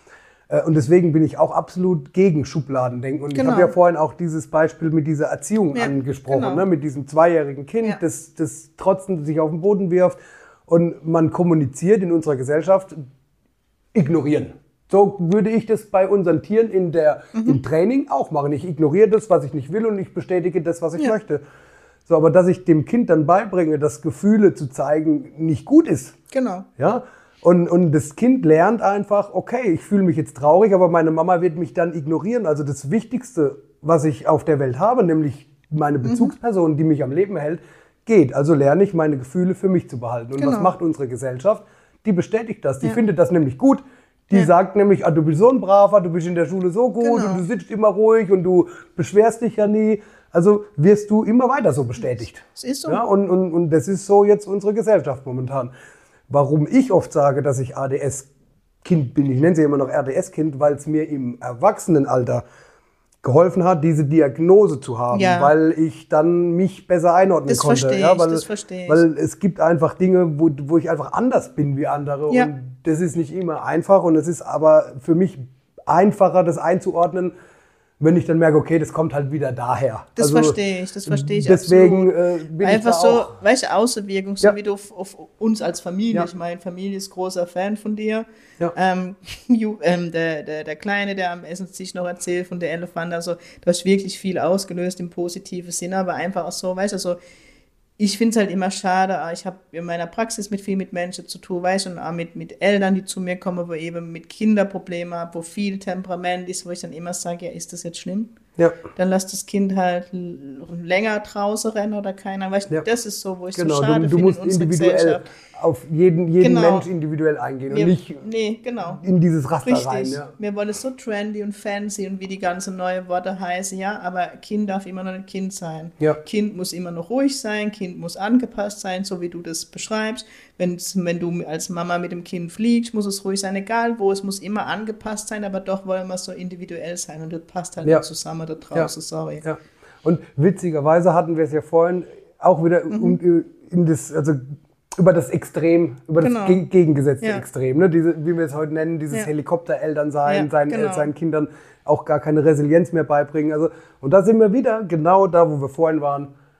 Und deswegen bin ich auch absolut gegen Schubladendenken. Und genau. ich habe ja vorhin auch dieses Beispiel mit dieser Erziehung ja, angesprochen, genau. ne? Mit diesem zweijährigen Kind, ja. das, das trotzdem sich auf den Boden wirft. Und man kommuniziert in unserer Gesellschaft, ignorieren. So würde ich das bei unseren Tieren in der, mhm. im Training auch machen. Ich ignoriere das, was ich nicht will und ich bestätige das, was ich ja. möchte. So, aber dass ich dem Kind dann beibringe, dass Gefühle zu zeigen nicht gut ist. Genau. Ja. Und, und das Kind lernt einfach, okay, ich fühle mich jetzt traurig, aber meine Mama wird mich dann ignorieren. Also das Wichtigste, was ich auf der Welt habe, nämlich meine Bezugsperson, die mich am Leben hält, geht. Also lerne ich, meine Gefühle für mich zu behalten. Und genau. was macht unsere Gesellschaft? Die bestätigt das. Die ja. findet das nämlich gut. Die ja. sagt nämlich, ah, du bist so ein Braver, du bist in der Schule so gut genau. und du sitzt immer ruhig und du beschwerst dich ja nie. Also wirst du immer weiter so bestätigt. Das ist so. Ja, und, und, und das ist so jetzt unsere Gesellschaft momentan. Warum ich oft sage, dass ich A D S-Kind bin, ich nenne sie immer noch R D S-Kind, weil es mir im Erwachsenenalter geholfen hat, diese Diagnose zu haben, ja. weil ich dann mich besser einordnen das konnte. Verstehe ja, ich, weil, das verstehe ich. Weil es gibt einfach Dinge, wo, wo ich einfach anders bin wie andere ja. und das ist nicht immer einfach und es ist aber für mich einfacher, das einzuordnen, wenn ich dann merke, okay, das kommt halt wieder daher. Das also, verstehe ich, das verstehe ich deswegen, äh, bin einfach ich da so, auch. weißt du, Außenwirkung, so ja. wie du auf, auf uns als Familie, ja. ich meine, Familie ist großer Fan von dir. Ja. Ähm, ähm, der, der, der Kleine, der am Essenstisch noch erzählt von der Elefant, also du hast wirklich viel ausgelöst im positiven Sinne, aber einfach auch so, weißt du, so, ich finde es halt immer schade, ich habe in meiner Praxis mit viel mit Menschen zu tun, weißt du, und auch mit, mit Eltern, die zu mir kommen, wo eben mit Kinderproblemen habe, wo viel Temperament ist, wo ich dann immer sage, ja, ist das jetzt schlimm? Ja. Dann lass das Kind halt länger draußen rennen oder keiner. Weißt du, ja. das ist so, wo ich genau. so schade du, du finde musst in unserer individuell Gesellschaft. auf jeden, jeden genau. Mensch individuell eingehen wir, und nicht nee, genau. in dieses Raster Richtig. rein. Ja. Wir wollen es so trendy und fancy und wie die ganzen neuen Worte heißen, ja, aber Kind darf immer noch ein Kind sein. Ja. Kind muss immer noch ruhig sein, Kind muss angepasst sein, so wie du das beschreibst. Wenn's, wenn du als Mama mit dem Kind fliegst, muss es ruhig sein, egal wo, es muss immer angepasst sein, aber doch wollen wir so individuell sein und das passt halt ja. nicht zusammen da draußen, ja. sorry. Ja. Und witzigerweise hatten wir es ja vorhin auch wieder mhm. um, in das, also über das Extrem, über genau. das geg gegengesetzte ja. Extrem, ne? Diese, wie wir es heute nennen, dieses ja. Helikopterelternsein, ja, seinen, genau. seinen Kindern auch gar keine Resilienz mehr beibringen. Also, und da sind wir wieder genau da, wo wir vorhin waren,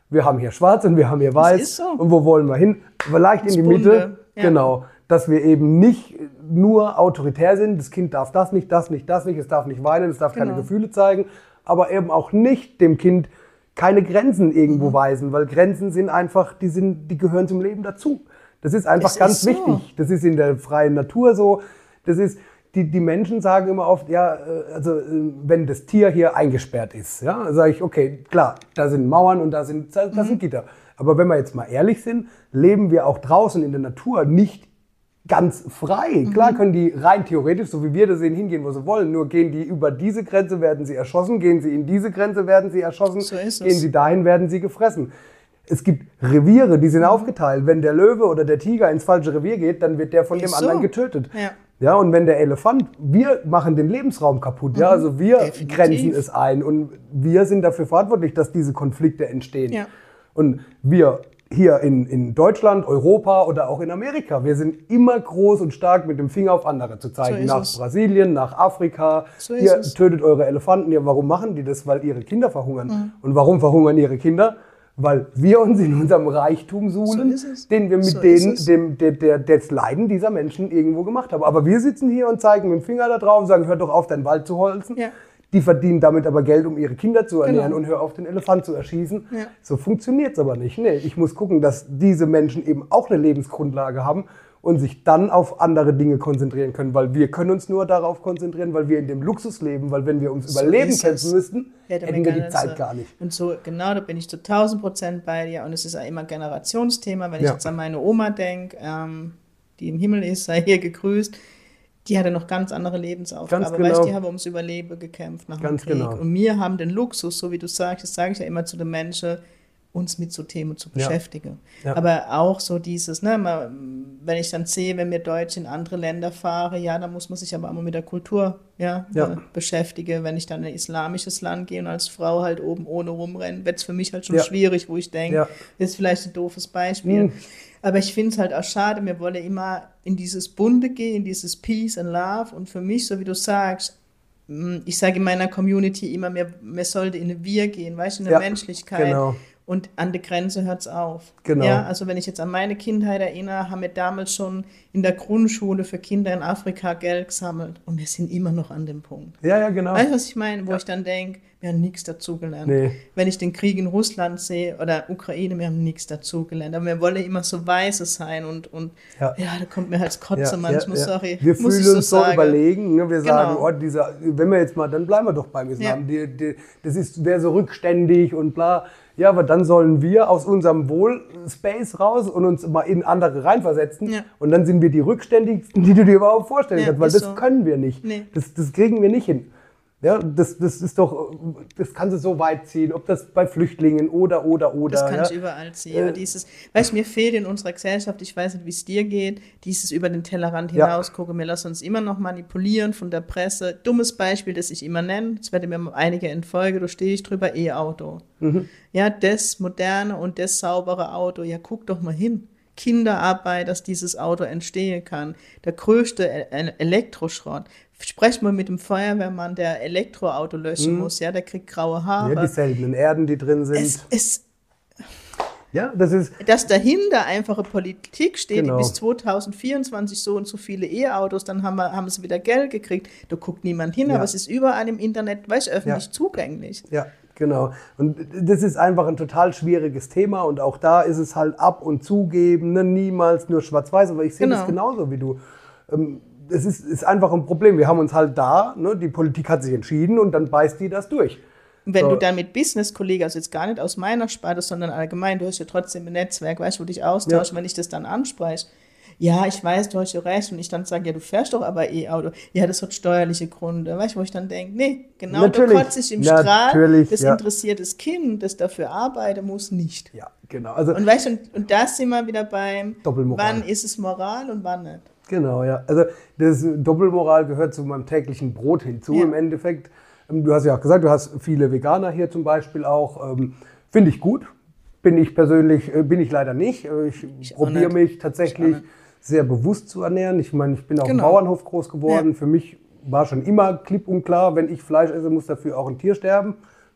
Wir haben hier schwarz und wir haben hier weiß. ist so. Und wo wollen wir hin? Vielleicht in die Mitte. Ja. Genau. Dass wir eben nicht nur autoritär sind. Das Kind darf das nicht, das nicht, das nicht. Es darf nicht weinen, es darf genau. keine Gefühle zeigen. Aber eben auch nicht dem Kind keine Grenzen irgendwo mhm. weisen. Weil Grenzen sind einfach, die, sind, die gehören zum Leben dazu. Das ist einfach das ganz ist so. wichtig. Das ist in der freien Natur so. Das ist, die, die Menschen sagen immer oft, ja, also wenn das Tier hier eingesperrt ist, ja, sage ich, okay, klar, da sind Mauern und da sind, da, da mhm. sind Gitter. Aber wenn wir jetzt mal ehrlich sind, leben wir auch draußen in der Natur nicht ganz frei. Mhm. Klar können die rein theoretisch, so wie wir das sehen, hingehen, wo sie wollen. Nur gehen die über diese Grenze, werden sie erschossen. Gehen sie in diese Grenze, werden sie erschossen. So ist es. Gehen sie dahin, werden sie gefressen. Es gibt Reviere, die sind mhm. aufgeteilt. Wenn der Löwe oder der Tiger ins falsche Revier geht, dann wird der von dem so. anderen getötet. Ja. Ja, und wenn der Elefant, wir machen den Lebensraum kaputt. Mhm. Ja, also wir Definitiv. grenzen es ein und wir sind dafür verantwortlich, dass diese Konflikte entstehen. Ja. Und wir hier in, in Deutschland, Europa oder auch in Amerika, wir sind immer groß und stark mit dem Finger auf andere zu zeigen. So nach es. Brasilien, nach Afrika. So ihr es. tötet eure Elefanten. Ja, warum machen die das? Weil ihre Kinder verhungern. Mhm. Und warum verhungern ihre Kinder? Weil wir uns in unserem Reichtum suhlen, so den wir mit so denen, dem, der, der, das Leiden dieser Menschen irgendwo gemacht haben. Aber wir sitzen hier und zeigen mit dem Finger da drauf und sagen, hör doch auf, deinen Wald zu holzen. Ja. Die verdienen damit aber Geld, um ihre Kinder zu ernähren, genau. und hör auf, den Elefant zu erschießen. Ja. So funktioniert es aber nicht. Nee, ich muss gucken, dass diese Menschen eben auch eine Lebensgrundlage haben und sich dann auf andere Dinge konzentrieren können. Weil wir können uns nur darauf konzentrieren, weil wir in dem Luxus leben. Weil wenn wir ums so Überleben kämpfen müssten, hätte hätten wir die Zeit so. gar nicht. Und so, genau, da bin ich zu tausend Prozent bei dir. Und es ist ja immer ein Generationsthema. Wenn ich ja. jetzt an meine Oma denke, ähm, die im Himmel ist, sei hier gegrüßt, die hatte noch ganz andere Lebensaufgaben. Aber genau. weißt, die haben ums Überleben gekämpft nach ganz dem Krieg. Genau. Und wir haben den Luxus, so wie du sagst, das sage ich ja immer zu den Menschen, uns mit so Themen zu beschäftigen. Ja. Ja. Aber auch so dieses, ne, mal, wenn ich dann sehe, wenn wir Deutsch in andere Länder fahren, ja, dann muss man sich aber immer mit der Kultur ja, ja. Äh, beschäftigen. Wenn ich dann in ein islamisches Land gehe und als Frau halt oben ohne rumrennen, wird es für mich halt schon ja. schwierig, wo ich denke, ja. das ist vielleicht ein doofes Beispiel. Mhm. Aber ich finde es halt auch schade, wir wollen immer in dieses Bunte gehen, in dieses Peace and Love. Und für mich, so wie du sagst, ich sage in meiner Community immer, wir, wir sollten in eine Wir gehen, weißt du, in eine ja, Menschlichkeit. Genau. Und an der Grenze hört es auf. Genau. Ja, also wenn ich jetzt an meine Kindheit erinnere, haben wir damals schon in der Grundschule für Kinder in Afrika Geld gesammelt. Und wir sind immer noch an dem Punkt. Ja, ja, genau. Weißt du, was ich meine? Wo ja. ich dann denke, wir haben nichts dazugelernt. Nee. Wenn ich den Krieg in Russland sehe oder Ukraine, wir haben nichts dazugelernt. Aber wir wollen immer so weise sein. Und, und ja. ja, da kommt mir halt das Kotze ja, manchmal, ja, ja. sorry. Wir fühlen uns so, so überlegen. Ne? Wir genau. sagen, oh, dieser, wenn wir jetzt mal, dann bleiben wir doch beim Islam. Ja. Die, die, das wäre so rückständig und bla. Ja, aber dann sollen wir aus unserem Wohlspace raus und uns mal in andere reinversetzen. Ja. Und dann sind wir die Rückständigsten, die du dir überhaupt vorstellen ja, kannst. Weil das so. können wir nicht. Nee. Das, das kriegen wir nicht hin. Ja, das, das ist doch, das kannst du so weit ziehen, ob das bei Flüchtlingen oder, oder, oder. Das kann ja. ich überall ziehen. Äh, dieses, weißt du, mir fehlt in unserer Gesellschaft, ich weiß nicht, wie es dir geht, dieses über den Tellerrand hinaus gucken. Wir lassen uns immer noch manipulieren von der Presse. Dummes Beispiel, das ich immer nenne, jetzt werden mir einige entfolgen, da stehe ich drüber, E-Auto. Mhm. Ja, das moderne und das saubere Auto, ja, guck doch mal hin. Kinderarbeit, dass dieses Auto entstehen kann. Der größte Elektroschrott. Sprech mal mit dem Feuerwehrmann, der Elektroauto löschen hm. muss, ja, der kriegt graue Haare. Ja, die seltenen Erden, die drin sind. Es ist, ja, das ist, dass dahinter einfache Politik steht, genau. bis zwanzig vierundzwanzig so und so viele E-Autos, dann haben wir, haben sie wieder Geld gekriegt. Da guckt niemand hin, ja. aber es ist überall im Internet, weißt, öffentlich ja. zugänglich. Ja, genau. Und das ist einfach ein total schwieriges Thema und auch da ist es halt ab- und zugeben, ne? Niemals nur schwarz-weiß, aber ich sehe genau. das genauso wie du. Ähm, Es ist, ist einfach ein Problem. Wir haben uns halt da, ne, die Politik hat sich entschieden und dann beißt die das durch. Wenn so. du dann mit Business-Kollegen, also jetzt gar nicht aus meiner Sparte, sondern allgemein, du hast ja trotzdem ein Netzwerk, weißt du, wo dich austauschst, ja. wenn ich das dann anspreche. Ja, ich weiß, du hast ja recht. Und ich dann sage, ja, du fährst doch aber E-Auto. Ja, das hat steuerliche Gründe. Weißt du, wo ich dann denke, nee, genau, Natürlich. da kotze ich im Strahl. Natürlich, das ja. interessiert das Kind, das dafür arbeiten muss, nicht. Ja, genau. Also, und weißt du, und, und da sind wir wieder beim, Doppelmoral. Wann ist es Moral und wann nicht. Genau, ja. Also das Doppelmoral gehört zu meinem täglichen Brot hinzu ja. im Endeffekt. Du hast ja auch gesagt, du hast viele Veganer hier zum Beispiel auch. Ähm, Finde ich gut. Bin ich persönlich, äh, bin ich leider nicht. Ich, ich probiere mich tatsächlich sehr bewusst zu ernähren. Ich meine, ich bin auf genau. dem Bauernhof groß geworden. Ja. Für mich war schon immer klipp und klar, wenn ich Fleisch esse, muss dafür auch ein Tier sterben.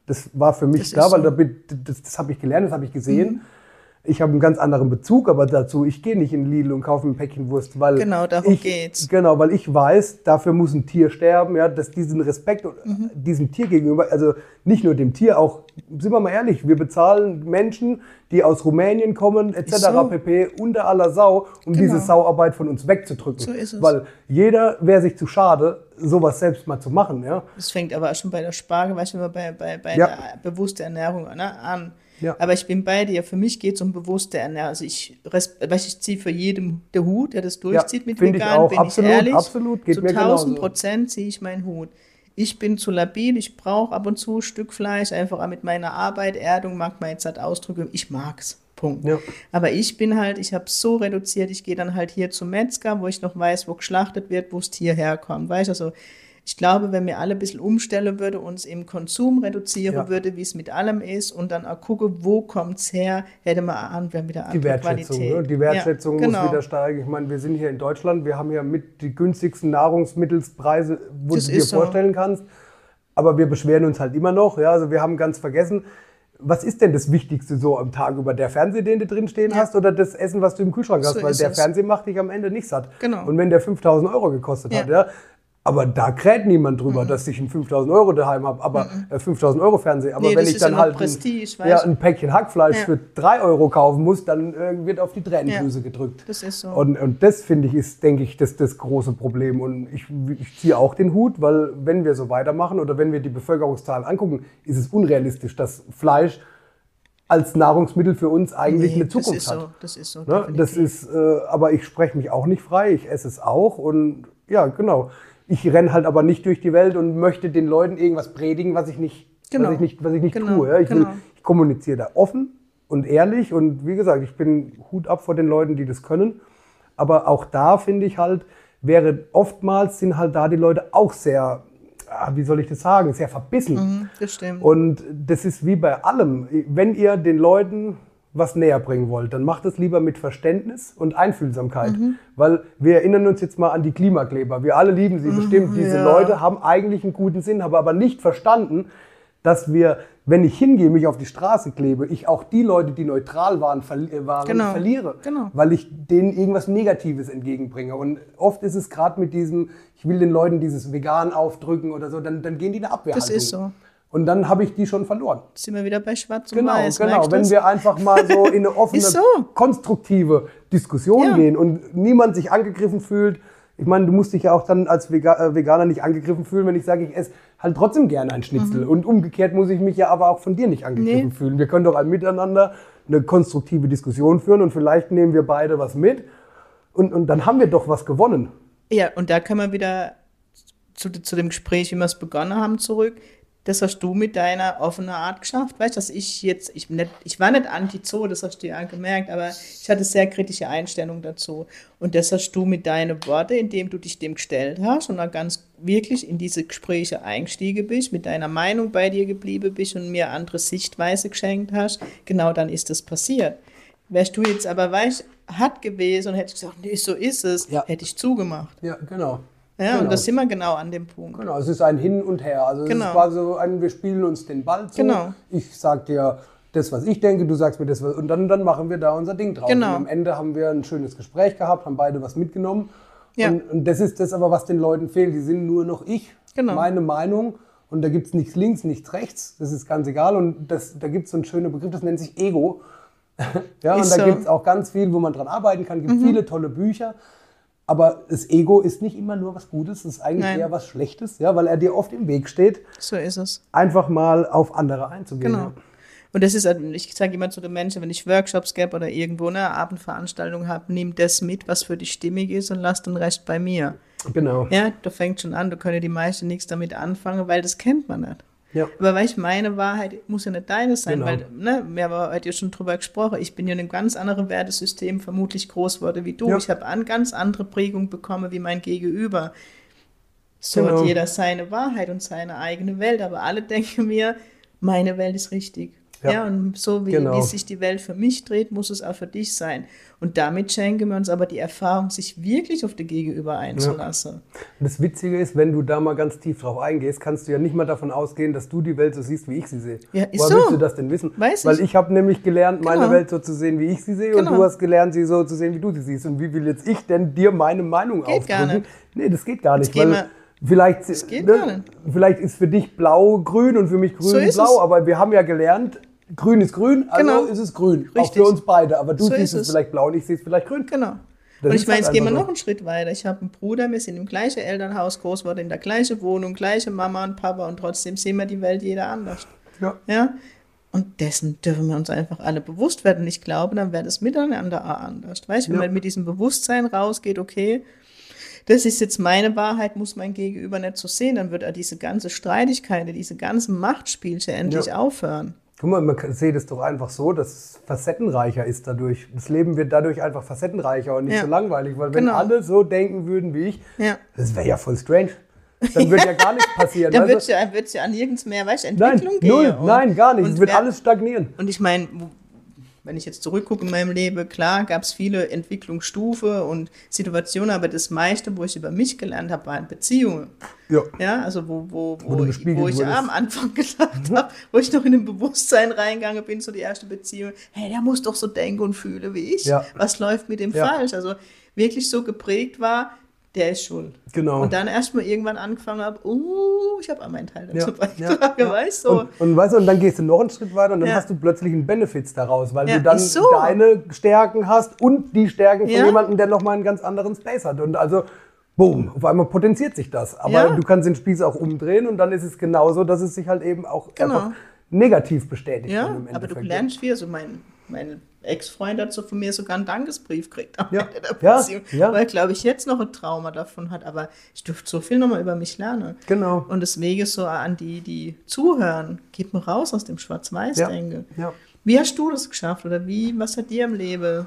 Das war für mich Das klar, ist weil so. da bin, das, das habe ich gelernt, das habe ich gesehen. Mhm. Ich habe einen ganz anderen Bezug aber dazu. Ich gehe nicht in Lidl und kaufe ein Päckchen Wurst, weil Genau, darum ich, geht's. Genau, weil ich weiß, dafür muss ein Tier sterben, ja, dass diesen Respekt Mhm. diesem Tier gegenüber, also nicht nur dem Tier, auch, sind wir mal ehrlich, wir bezahlen Menschen, die aus Rumänien kommen, et cetera so. pp. Unter aller Sau, um Genau. diese Sauarbeit von uns wegzudrücken. So ist es. Weil jeder wäre sich zu schade, sowas selbst mal zu machen, ja. Das fängt aber auch schon bei der Spargel, weißt du, immer bei, bei, bei Ja. der bewussten Ernährung, ne, an. Ja. Aber ich bin bei dir, für mich geht es um bewusste Ernährung. Also ich, res- weißt du, ich ziehe für jeden den Hut, der das durchzieht mit finde ich vegan, auch. bin Absolut, ich ehrlich. absolut, geht zu mir tausend genauso. Prozent ziehe ich meinen Hut. Ich bin zu labil, ich brauche ab und zu ein Stück Fleisch, einfach auch mit meiner Arbeit, Erdung, mag man jetzt halt ausdrücken, ich mag's. Punkt. Ja. Aber ich bin halt, ich habe so reduziert, ich gehe dann halt hier zum Metzger, wo ich noch weiß, wo geschlachtet wird, wo das Tier herkommt. Weißt du, also ich glaube, wenn wir alle ein bisschen umstellen würden, uns im Konsum reduzieren Ja. würde, wie es mit allem ist und dann auch gucken, wo kommt es her, hätte man an, wenn wieder andere Die Wertschätzung, Qualität. ne? Die Wertschätzung ja, muss genau. wieder steigen. Ich meine, wir sind hier in Deutschland, wir haben ja mit die günstigsten Nahrungsmittelspreise, wo Das du dir ist so. vorstellen kannst. Aber wir beschweren uns halt immer noch. Ja? Also wir haben ganz vergessen, was ist denn das Wichtigste so am Tag über? Der Fernseher, den du drin stehen Ja. hast, oder das Essen, was du im Kühlschrank hast? So Weil ist der es. Fernseher macht dich am Ende nicht satt. Genau. Und wenn der fünftausend Euro gekostet Ja. hat, ja, aber da kräht niemand drüber, dass ich einen fünftausend Euro daheim habe, aber äh, fünftausend Euro Fernseher. Aber Nee, wenn das ich ist dann ja noch halt ein, Prestige, ja, weißt du? ein Päckchen Hackfleisch Ja. für drei Euro kaufen muss, dann äh, wird auf die Tränendrüse gedrückt. Das ist so. Und, und das, finde ich, ist, denke ich, das, das große Problem. Und ich, ich ziehe auch den Hut, weil wenn wir so weitermachen oder wenn wir die Bevölkerungszahlen angucken, ist es unrealistisch, dass Fleisch als Nahrungsmittel für uns eigentlich Nee, eine Zukunft das ist hat. so, das ist so. Ne? definitiv. Das ist, äh, aber ich spreche mich auch nicht frei, ich esse es auch und ja, genau. Ich renne halt aber nicht durch die Welt und möchte den Leuten irgendwas predigen, was ich nicht, Genau. was ich nicht, was ich nicht Genau, tue. Ja? Ich, will, genau. ich kommuniziere da offen und ehrlich und wie gesagt, ich bin Hut ab vor den Leuten, die das können. Aber auch da finde ich halt, wäre oftmals sind halt da die Leute auch sehr, ah, wie soll ich das sagen, sehr verbissen. Mhm, das stimmt. Und das ist wie bei allem. Wenn ihr den Leuten was näher bringen wollt, dann macht es lieber mit Verständnis und Einfühlsamkeit. Mhm. Weil wir erinnern uns jetzt mal an die Klimakleber. Wir alle lieben sie bestimmt. Diese ja. Leute haben eigentlich einen guten Sinn, haben aber nicht verstanden, dass wir, wenn ich hingehe, mich auf die Straße klebe, ich auch die Leute, die neutral waren, verli äh, waren Genau. verliere. Genau. Weil ich denen irgendwas Negatives entgegenbringe. Und oft ist es gerade mit diesem, ich will den Leuten dieses Vegan aufdrücken oder so, dann, dann gehen die in eine Abwehrhaltung. Das ist so. Und dann habe ich die schon verloren. Jetzt sind wir wieder bei Schwarz und Genau, Weiß. genau. merkst Wenn du's? wir einfach mal so in eine offene, Ist so. konstruktive Diskussion Ja. gehen und niemand sich angegriffen fühlt. Ich meine, du musst dich ja auch dann als Vega äh, Veganer nicht angegriffen fühlen, wenn ich sage, ich esse halt trotzdem gerne ein Schnitzel. Und umgekehrt muss ich mich ja aber auch von dir nicht angegriffen Nee. fühlen. Wir können doch all miteinander eine konstruktive Diskussion führen und vielleicht nehmen wir beide was mit und, und dann haben wir doch was gewonnen. Ja, und da kann man wieder zu, zu dem Gespräch, wie wir es begonnen haben, zurück. Das hast du mit deiner offenen Art geschafft. Weißt du, dass ich jetzt, ich, nicht, ich war nicht anti-Zoo, das hast du ja gemerkt, aber ich hatte sehr kritische Einstellung dazu. Und das hast du mit deinen Worten, indem du dich dem gestellt hast und dann ganz wirklich in diese Gespräche eingestiegen bist, mit deiner Meinung bei dir geblieben bist und mir andere Sichtweise geschenkt hast, genau dann ist das passiert. Wärst du jetzt aber, weißt hart gewesen und hättest gesagt, nee, so ist es, Ja. hätte ich zugemacht. Ja, genau. Ja, Genau. und da sind wir genau an dem Punkt. Genau, es ist ein Hin und Her. Also es Genau. ist quasi so ein, wir spielen uns den Ball zu. Genau. Ich sag dir das, was ich denke, du sagst mir das, was, und dann, dann machen wir da unser Ding draus. Genau. Und am Ende haben wir ein schönes Gespräch gehabt, haben beide was mitgenommen. Ja. Und, und das ist das aber, was den Leuten fehlt. Die sind nur noch ich, Genau. meine Meinung. Und da gibt es nichts links, nichts rechts. Das ist ganz egal. Und das, da gibt es so einen schönen Begriff, das nennt sich Ego. Ja, Ist und da so. gibt es auch ganz viel, wo man dran arbeiten kann. Es gibt viele tolle Bücher. Aber das Ego ist nicht immer nur was Gutes, es ist eigentlich Nein. eher was Schlechtes, ja, weil er dir oft im Weg steht, So ist es. einfach mal auf andere einzugehen. Genau. Ja. Und das ist, halt- ich sage immer zu den Menschen, wenn ich Workshops gebe oder irgendwo eine Abendveranstaltung habe, nimm das mit, was für dich stimmig ist und lass den Rest bei mir. Genau. Ja, da fängt schon an, da können die meisten nichts damit anfangen, weil das kennt man nicht. Ja. Aber weil ich meine Wahrheit muss ja nicht deine sein, Genau. weil, ne, wir haben heute ja schon drüber gesprochen, ich bin ja in einem ganz anderen Wertesystem vermutlich groß geworden wie du. Ja. Ich habe eine ganz andere Prägung bekommen wie mein Gegenüber. So Genau. hat jeder seine Wahrheit und seine eigene Welt, aber alle denken mir, meine Welt ist richtig. Ja, ja und so wie, genau. wie sich die Welt für mich dreht, muss es auch für dich sein. Und damit schenken wir uns aber die Erfahrung, sich wirklich auf die Gegenüber einzulassen. Ja. Und das Witzige ist, wenn du da mal ganz tief drauf eingehst, kannst du ja nicht mal davon ausgehen, dass du die Welt so siehst, wie ich sie sehe. Ja, ist Woher so. willst du das denn wissen? Weiß Weil ich, ich habe nämlich gelernt, genau. meine Welt so zu sehen, wie ich sie sehe, genau. und du hast gelernt, sie so zu sehen, wie du sie siehst. Und wie will jetzt ich denn dir meine Meinung geht aufdrücken? Gar nicht. Nee, das geht gar nicht. Weil vielleicht, das geht ne, gar nicht. Vielleicht ist für dich blau grün und für mich grün so blau, aber wir haben ja gelernt, grün ist grün, also genau. ist es grün. Richtig. Auch für uns beide. Aber du so siehst es, es vielleicht blau und ich sehe es vielleicht grün. Genau. Das und ich meine, jetzt gehen wir noch einen Schritt weiter. Ich habe einen Bruder, wir sind im gleichen Elternhaus groß geworden, in der gleichen Wohnung, gleiche Mama und Papa und trotzdem sehen wir die Welt jeder anders. Ja. ja? Und dessen dürfen wir uns einfach alle bewusst werden. Ich glaube, dann wird es miteinander auch anders. Weißt du, wenn ja. man mit diesem Bewusstsein rausgeht, okay, das ist jetzt meine Wahrheit, muss mein Gegenüber nicht so sehen, dann wird auch diese ganze Streitigkeit, diese ganzen Machtspielchen endlich ja. aufhören. Guck mal, man sieht es doch einfach so, dass es facettenreicher ist dadurch. Das Leben wird dadurch einfach facettenreicher und nicht ja. so langweilig. Weil wenn genau. alle so denken würden wie ich, ja. das wäre ja voll strange. Dann würde ja gar nichts passieren. Dann wird es ja, ja nirgends mehr, weißt du, Entwicklung nein, gehen. Null, und, nein, gar nicht. Es wird wer, alles stagnieren. Und ich meine, wenn ich jetzt zurückgucke in meinem Leben, klar gab es viele Entwicklungsstufen und Situationen, aber das meiste, wo ich über mich gelernt habe, waren Beziehungen. Ja. ja also wo, wo, wo, wo ich, wo ich am Anfang gedacht mhm. habe, wo ich noch in ein Bewusstsein reingegangen bin, so die erste Beziehung, hey, der muss doch so denken und fühlen wie ich. Ja. Was läuft mit dem ja. falsch? Also wirklich so geprägt war, der ist schuld. Genau. Und dann erst mal irgendwann angefangen habe, oh, ich habe auch meinen Teil dazu beigetragen, ja, ja. weißt du. So. Und, und, weißt du, und dann gehst du noch einen Schritt weiter und dann ja. hast du plötzlich einen Benefits daraus, weil ja, du dann so. deine Stärken hast und die Stärken von ja. jemandem, der nochmal einen ganz anderen Space hat. Und also, boom, auf einmal potenziert sich das. Aber ja. du kannst den Spieß auch umdrehen und dann ist es genauso, dass es sich halt eben auch genau. einfach negativ bestätigt. Ja, aber du lernst viel, so mein, mein Ex-Freund hat so von mir sogar einen Dankesbrief gekriegt am ja. Ende der Beziehung, ja, ja. weil, glaube ich, jetzt noch ein Trauma davon hat, aber ich durfte so viel nochmal über mich lernen. Genau. Und deswegen so an die, die zuhören, geht mir raus aus dem Schwarz-Weiß-Denken. Ja. Ja. Wie hast du das geschafft oder wie, was hat dir im Leben?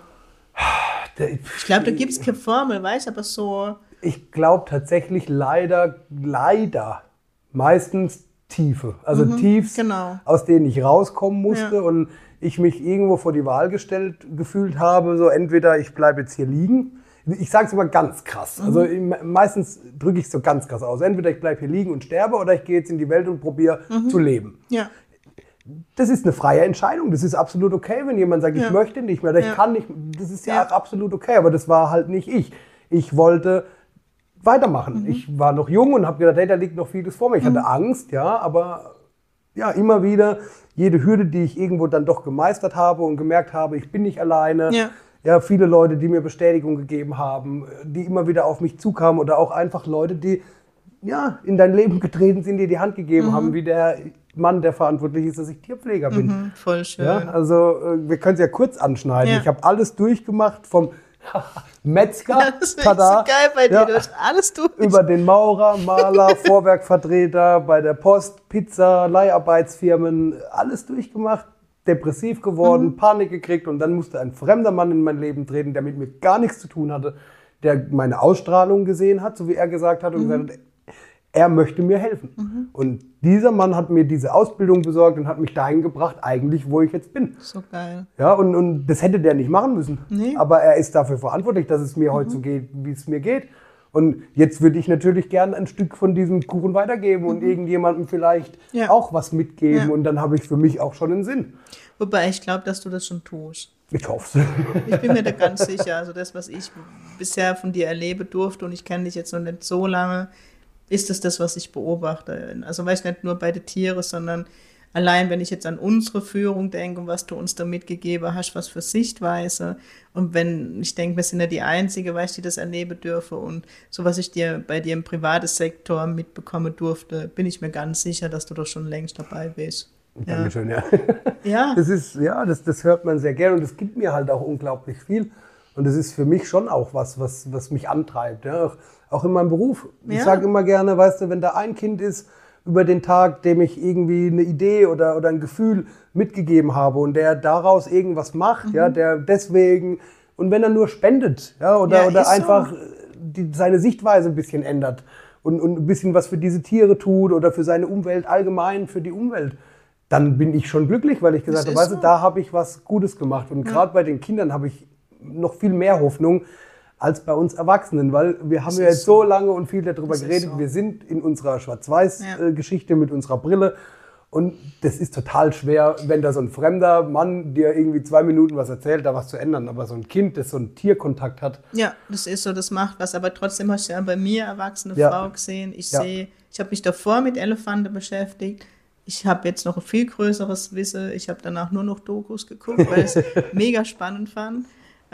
Ich glaube, da gibt es keine Formel, weißt du, aber so... Ich glaube tatsächlich leider, leider meistens Tiefe, also mhm, Tiefs, genau. aus denen ich rauskommen musste ja. und ich mich irgendwo vor die Wahl gestellt gefühlt habe, so entweder ich bleibe jetzt hier liegen, ich sage es immer ganz krass, mhm. also meistens drücke ich es so ganz krass aus, entweder ich bleibe hier liegen und sterbe oder ich gehe jetzt in die Welt und probiere mhm. zu leben. Ja. Das ist eine freie Entscheidung, das ist absolut okay, wenn jemand sagt, ja. ich möchte nicht mehr oder ich ja. kann nicht, das ist ja, ja absolut okay, aber das war halt nicht ich. Ich wollte weitermachen. Mhm. Ich war noch jung und habe gedacht, hey, da liegt noch vieles vor mir. Ich mhm. hatte Angst, ja, aber ja, immer wieder jede Hürde, die ich irgendwo dann doch gemeistert habe und gemerkt habe, ich bin nicht alleine. Ja. Ja, viele Leute, die mir Bestätigung gegeben haben, die immer wieder auf mich zukamen oder auch einfach Leute, die ja, in dein Leben getreten sind, dir die Hand gegeben mhm. haben, wie der Mann, der verantwortlich ist, dass ich Tierpfleger bin. Mhm, voll schön. Ja, also wir können es ja kurz anschneiden. Ja. Ich habe alles durchgemacht, vom Metzger, ja, das tada, so geil bei dir, ja, du hast alles durch. Über den Maurer, Maler, Vorwerkvertreter, bei der Post, Pizza, Leiharbeitsfirmen, alles durchgemacht, depressiv geworden, mhm. Panik gekriegt und dann musste ein fremder Mann in mein Leben treten, der mit mir gar nichts zu tun hatte, der meine Ausstrahlung gesehen hat, so wie er gesagt hat und mhm. gesagt hat, er möchte mir helfen. Mhm. Und dieser Mann hat mir diese Ausbildung besorgt und hat mich dahin gebracht, eigentlich, wo ich jetzt bin. So geil. Ja, und, und das hätte der nicht machen müssen. Nee. Aber er ist dafür verantwortlich, dass es mir mhm. heute so geht, wie es mir geht. Und jetzt würde ich natürlich gerne ein Stück von diesem Kuchen weitergeben mhm. und irgendjemandem vielleicht ja. auch was mitgeben. Ja. Und dann habe ich für mich auch schon einen Sinn. Wobei ich glaube, dass du das schon tust. Ich hoffe es. Ich bin mir da ganz sicher. Also das, was ich bisher von dir erleben durfte, und ich kenne dich jetzt noch nicht so lange, ist es das, was ich beobachte. Also weiß nicht nur bei den Tieren, sondern allein, wenn ich jetzt an unsere Führung denke und was du uns da mitgegeben hast, was für Sichtweise. Und wenn ich denke, wir sind ja die Einzige, weißt, die das erleben dürfen. Und so, was ich dir bei dir im privaten Sektor mitbekommen durfte, bin ich mir ganz sicher, dass du doch schon längst dabei bist. Dankeschön, ja. Ja. Das ist, ja, das, das hört man sehr gerne und das gibt mir halt auch unglaublich viel. Und das ist für mich schon auch was, was, was mich antreibt. Ja. Auch, auch in meinem Beruf. Ich ja. sage immer gerne, weißt du, wenn da ein Kind ist über den Tag, dem ich irgendwie eine Idee oder, oder ein Gefühl mitgegeben habe und der daraus irgendwas macht, mhm. ja, der deswegen, und wenn er nur spendet, ja, oder, ja, oder einfach so. die, seine Sichtweise ein bisschen ändert und, und ein bisschen was für diese Tiere tut oder für seine Umwelt allgemein, für die Umwelt, dann bin ich schon glücklich, weil ich gesagt habe, weißt du, so. da habe ich was Gutes gemacht. Und ja. gerade bei den Kindern habe ich noch viel mehr Hoffnung als bei uns Erwachsenen, weil wir haben das ja jetzt so lange und viel darüber das geredet. So. Wir sind in unserer Schwarz-Weiß-Geschichte ja. mit unserer Brille. Und das ist total schwer, wenn da so ein fremder Mann dir irgendwie zwei Minuten was erzählt, da was zu ändern. Aber so ein Kind, das so einen Tierkontakt hat. Ja, das ist so, das macht was. Aber trotzdem hast du ja bei mir erwachsene ja. Frau gesehen. Ich ja. sehe, ich habe mich davor mit Elefanten beschäftigt. Ich habe jetzt noch ein viel größeres Wissen. Ich habe danach nur noch Dokus geguckt, weil ich es mega spannend fand.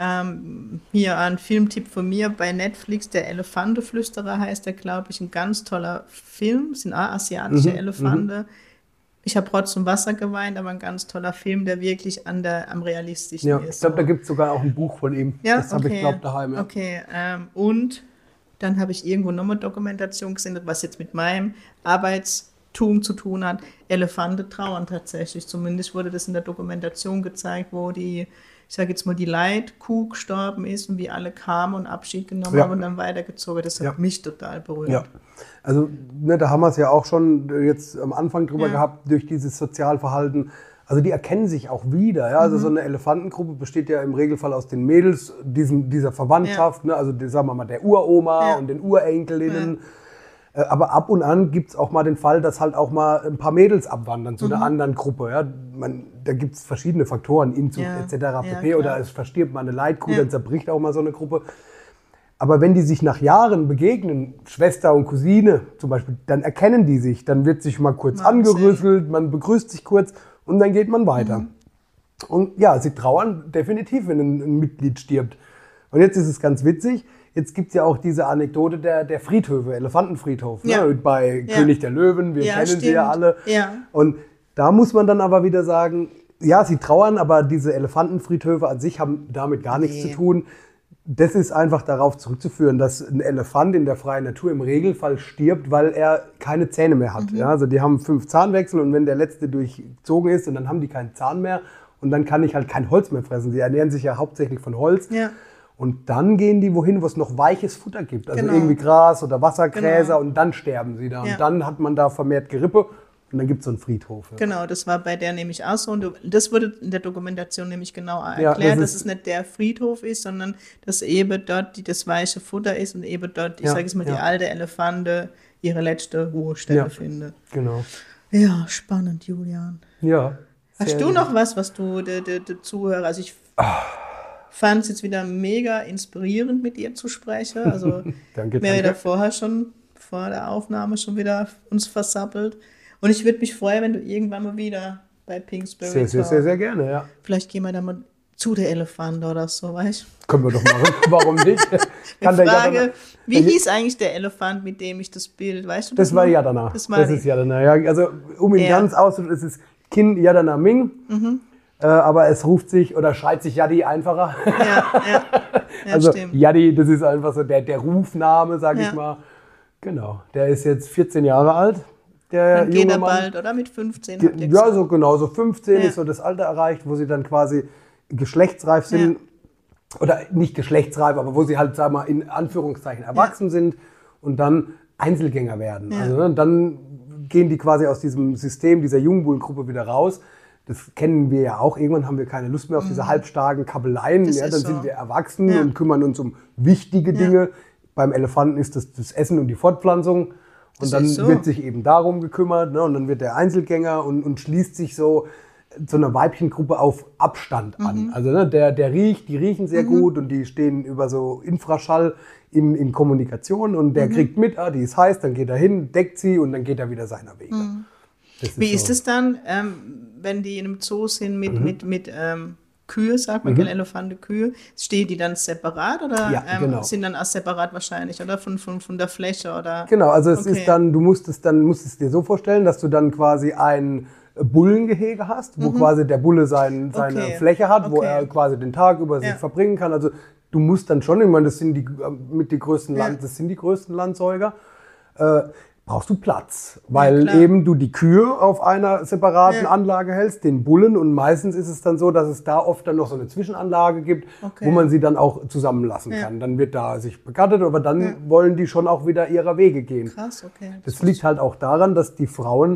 Ähm, hier ein Filmtipp von mir bei Netflix, der Elefantenflüsterer heißt der, glaube ich, ein ganz toller Film. Das sind auch asiatische mhm, Elefanten. Mhm. Ich habe Rotz und Wasser geweint, aber ein ganz toller Film, der wirklich an der, am realistischen ja, ist. Ich glaube, da gibt es sogar auch ein Buch von ihm. Ja, das okay. habe ich, glaube daheim. Ja. Okay, ähm, und dann habe ich irgendwo nochmal Dokumentation gesehen, was jetzt mit meinem Arbeitstum zu tun hat. Elefanten trauern tatsächlich. Zumindest wurde das in der Dokumentation gezeigt, wo die, ich sage jetzt mal, die Leitkuh gestorben ist und wie alle kamen und Abschied genommen ja. haben und dann weitergezogen. Das hat ja. mich total berührt. Ja. Also ne, da haben wir es ja auch schon jetzt am Anfang drüber ja. gehabt, durch dieses Sozialverhalten. Also die erkennen sich auch wieder. Ja? Also mhm. so eine Elefantengruppe besteht ja im Regelfall aus den Mädels diesem, dieser Verwandtschaft, ja. ne? Also die, sagen wir mal der Uroma ja. und den Urenkelinnen. Ja. Aber ab und an gibt es auch mal den Fall, dass halt auch mal ein paar Mädels abwandern zu mhm. einer anderen Gruppe. Ja? Man, da gibt es verschiedene Faktoren, Inzucht ja. et cetera pp. Ja, oder es verstirbt mal eine Leitkuh, ja. dann zerbricht auch mal so eine Gruppe. Aber wenn die sich nach Jahren begegnen, Schwester und Cousine zum Beispiel, dann erkennen die sich. Dann wird sich mal kurz Wahnsinn. angerüsselt, man begrüßt sich kurz und dann geht man weiter. Mhm. Und ja, sie trauern definitiv, wenn ein, ein Mitglied stirbt. Und jetzt ist es ganz witzig. Jetzt gibt es ja auch diese Anekdote der, der Friedhöfe, Elefantenfriedhof. Ja. Ne? Bei ja. König der Löwen, wir ja, kennen stimmt. sie ja alle. Ja. Und da muss man dann aber wieder sagen, ja, sie trauern, aber diese Elefantenfriedhöfe an sich haben damit gar nichts nee. zu tun. Das ist einfach darauf zurückzuführen, dass ein Elefant in der freien Natur im Regelfall stirbt, weil er keine Zähne mehr hat. Mhm. Ja, also die haben fünf Zahnwechsel und wenn der letzte durchzogen ist und dann haben die keinen Zahn mehr und dann kann ich halt kein Holz mehr fressen. Sie ernähren sich ja hauptsächlich von Holz. Ja. Und dann gehen die wohin, wo es noch weiches Futter gibt. Also genau. irgendwie Gras oder Wassergräser genau. und dann sterben sie da. Ja. Und dann hat man da vermehrt Gerippe. Und dann gibt es so einen Friedhof. Ja. Genau, das war bei der nämlich auch so. Und das wurde in der Dokumentation nämlich genau erklärt, ja, das dass es nicht der Friedhof ist, sondern dass eben dort die, das weiche Futter ist und eben dort, ich ja, sage es mal, ja. die alte Elefante ihre letzte Ruhestelle ja, findet. Genau. Ja, spannend, Julian. Ja. Hast du noch was, was du der de, de Zuhörer, also ich Ach. fand es jetzt wieder mega inspirierend, mit dir zu sprechen. Also danke, wir haben danke. ja vorher schon, vor der Aufnahme schon wieder uns versappelt. Und ich würde mich freuen, wenn du irgendwann mal wieder bei Pinkspirit Sehr, sehr, sehr, sehr gerne, ja. Vielleicht gehen wir dann mal zu der Elefant oder so, weißt du? Können wir doch machen. Warum nicht? Kann die Frage, Jadana, wie hieß eigentlich der Elefant, mit dem ich das Bild, weißt du das? Das war Jadana. Das, war das ist Jadana, ja. Also um ihn ja. ganz auszudrücken, es ist Kin Jadana Ming. Mhm. Äh, aber es ruft sich oder schreit sich Yadi einfacher. Ja, ja. ja also stimmt. Yadi, das ist einfach so der, der Rufname, sag ja. ich mal. Genau. Der ist jetzt vierzehn Jahre alt. Der dann geht junge er Mann. bald, oder? Mit fünfzehn? Ge- ja, so genau. So fünfzehn ja. ist so das Alter erreicht, wo sie dann quasi geschlechtsreif sind. Ja. Oder nicht geschlechtsreif, aber wo sie halt, sag mal, in Anführungszeichen erwachsen ja. sind und dann Einzelgänger werden. Ja. Also ne, dann gehen die quasi aus diesem System, dieser Jungbullen-Gruppe wieder raus. Das kennen wir ja auch. Irgendwann haben wir keine Lust mehr auf mhm. diese halbstarken Kabeleien. Ja, dann so. sind wir erwachsen ja. und kümmern uns um wichtige ja. Dinge. Beim Elefanten ist das das Essen und die Fortpflanzung. Und das dann so. wird sich eben darum gekümmert. Ne? Und dann wird der Einzelgänger und, und schließt sich so so einer Weibchengruppe auf Abstand mhm. an. Also ne, der, der riecht, die riechen sehr mhm. gut und die stehen über so Infraschall in, in Kommunikation und der mhm. kriegt mit, ah, die ist heiß, dann geht er hin, deckt sie und dann geht er wieder seiner Wege. Mhm. Ist Wie so. ist es dann, ähm, wenn die in einem Zoo sind mit, mhm. mit, mit ähm, Kühe, sagt man, mhm. Elefante, Kühe, stehen die dann separat oder ja, ähm, genau. sind dann auch separat wahrscheinlich, oder von, von, von der Fläche? Oder? Genau, also es okay. ist dann, du musst es dann, musst es dir so vorstellen, dass du dann quasi ein Bullengehege hast, wo mhm. quasi der Bulle sein, seine okay. Fläche hat, wo okay. er quasi den Tag über sich ja. verbringen kann. Also du musst dann schon, ich meine, das sind die mit die größten ja. Land, das sind die größten Landsäuger, äh, brauchst du Platz, weil ja, eben du die Kühe auf einer separaten ja. Anlage hältst, den Bullen, und meistens ist es dann so, dass es da oft dann noch so eine Zwischenanlage gibt, okay. wo man sie dann auch zusammenlassen ja. kann. Dann wird da sich begattet, aber dann ja. wollen die schon auch wieder ihrer Wege gehen. Krass, okay. Das, das liegt halt auch daran, dass die Frauen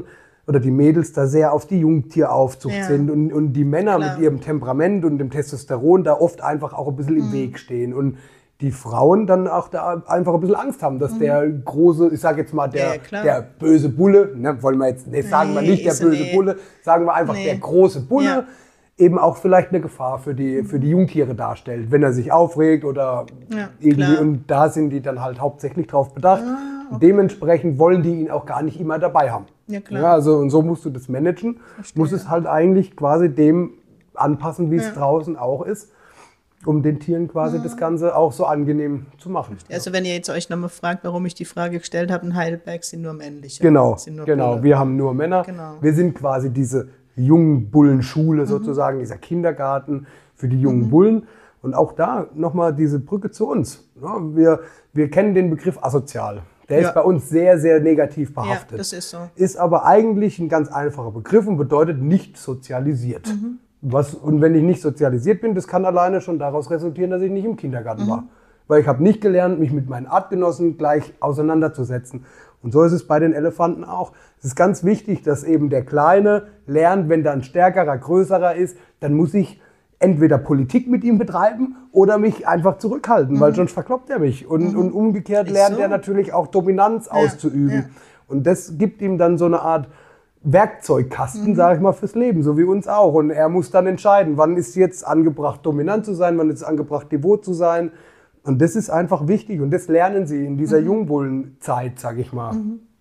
oder die Mädels da sehr auf die Jungtieraufzucht Ja. sind und, und die Männer Klar. mit ihrem Temperament und dem Testosteron da oft einfach auch ein bisschen im Weg stehen und die Frauen dann auch da einfach ein bisschen Angst haben, dass der große, ich sage jetzt mal, der, Ja, klar. der böse Bulle, ne, wollen wir jetzt, ne, sagen wir Nee, nicht der ist er böse nicht. Bulle, sagen wir einfach Nee. der große Bulle, Ja. eben auch vielleicht eine Gefahr für die, für die Jungtiere darstellt, wenn er sich aufregt oder Ja, irgendwie. klar. Und da sind die dann halt hauptsächlich drauf bedacht. Dementsprechend wollen die ihn auch gar nicht immer dabei haben. Ja, klar. Ja, also und so musst du das managen. Muss es halt eigentlich quasi dem anpassen, wie es Ja. draußen auch ist, um den Tieren quasi das Ganze auch so angenehm zu machen. Also wenn ihr jetzt euch nochmal fragt, warum ich die Frage gestellt habe, in Heidelberg sind nur männliche. Genau, sind nur genau. Bulle. Wir haben nur Männer. Genau. Wir sind quasi diese jungen Bullenschule sozusagen, dieser Kindergarten für die jungen Bullen. Und auch da nochmal diese Brücke zu uns. Ja, wir, wir kennen den Begriff asozial. Der Ja. ist bei uns sehr, sehr negativ Ja, behaftet. das ist so. Ist aber eigentlich ein ganz einfacher Begriff und bedeutet nicht sozialisiert. Was, und wenn ich nicht sozialisiert bin, das kann alleine schon daraus resultieren, dass ich nicht im Kindergarten war. Weil ich habe nicht gelernt, mich mit meinen Artgenossen gleich auseinanderzusetzen. Und so ist es bei den Elefanten auch. Es ist ganz wichtig, dass eben der Kleine lernt, wenn da ein stärkerer, größerer ist, dann muss ich entweder Politik mit ihm betreiben oder mich einfach zurückhalten, weil sonst verkloppt er mich. Und, und umgekehrt Ist lernt so. er natürlich auch Dominanz auszuüben. ja. Und das gibt ihm dann so eine Art Werkzeugkasten, sage ich mal, fürs Leben, so wie uns auch. Und er muss dann entscheiden, wann ist jetzt angebracht, dominant zu sein, wann ist angebracht, devot zu sein. Und das ist einfach wichtig und das lernen sie in dieser Jungbullenzeit, sage ich mal.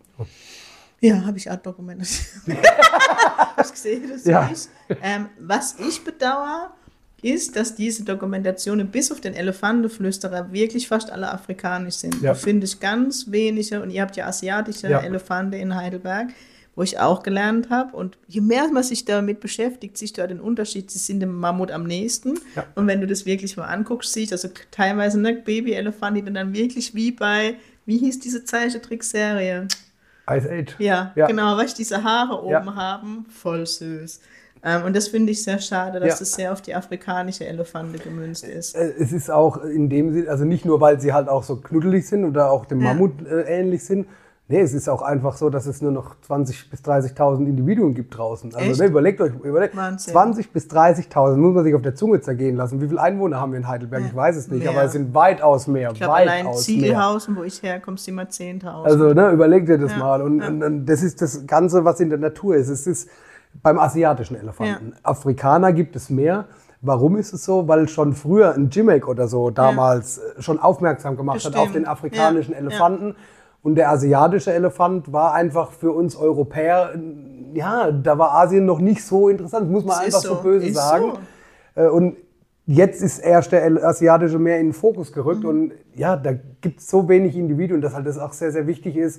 Ja, habe ich Art-Dokumente. Hast gesehen, das Ja. ich. Ähm, was ich bedauere, ist, dass diese Dokumentationen bis auf den Elefantenflüsterer wirklich fast alle afrikanisch sind. Ja. Da finde ich ganz wenige, und ihr habt ja asiatische Ja. Elefanten in Heidelberg, wo ich auch gelernt habe. Und je mehr man sich damit beschäftigt, siehst du ja den Unterschied. Sie sind dem Mammut am nächsten. Ja. Und wenn du das wirklich mal anguckst, siehst du also teilweise ne, Baby-Elefanten, die dann wirklich wie bei, wie hieß diese Zeichentrickserie? Ice Age. Ja, Ja. genau, weil ich diese Haare oben Ja. haben, voll süß. Ähm, und das finde ich sehr schade, dass Ja. das sehr auf die afrikanische Elefante gemünzt ist. Äh, Es ist auch in dem Sinne, also nicht nur, weil sie halt auch so knuddelig sind oder auch dem Ja. Mammut äh, ähnlich sind. Nee, es ist auch einfach so, dass es nur noch zwanzigtausend bis dreißigtausend Individuen gibt draußen. Also Echt? ne, überlegt euch, überlegt, Wahnsinn. zwanzigtausend bis dreißigtausend muss man sich auf der Zunge zergehen lassen. Wie viele Einwohner haben wir in Heidelberg? Ich weiß es nicht, Mehr. aber es sind weitaus mehr. Ich glaube, allein weitaus mehr. Ziegelhausen, wo ich herkomme, sind wir zehntausend. Also ne, überlegt ihr das Ja, mal. Und, ja. und, und das ist das Ganze, was in der Natur ist. Es ist beim asiatischen Elefanten. Afrikaner gibt es mehr. Warum ist es so? Weil schon früher ein Jimmick oder so damals äh, schon aufmerksam gemacht hat auf Bestimmt. den afrikanischen Ja, Elefanten. Und der asiatische Elefant war einfach für uns Europäer, äh, ja, da war Asien noch nicht so interessant, muss man Das einfach ist so, so, böse ist sagen. Äh, Und jetzt ist erst der El- asiatische mehr in den Fokus gerückt. Mhm. Und ja, da gibt es so wenig Individuen, dass halt das auch sehr, sehr wichtig ist,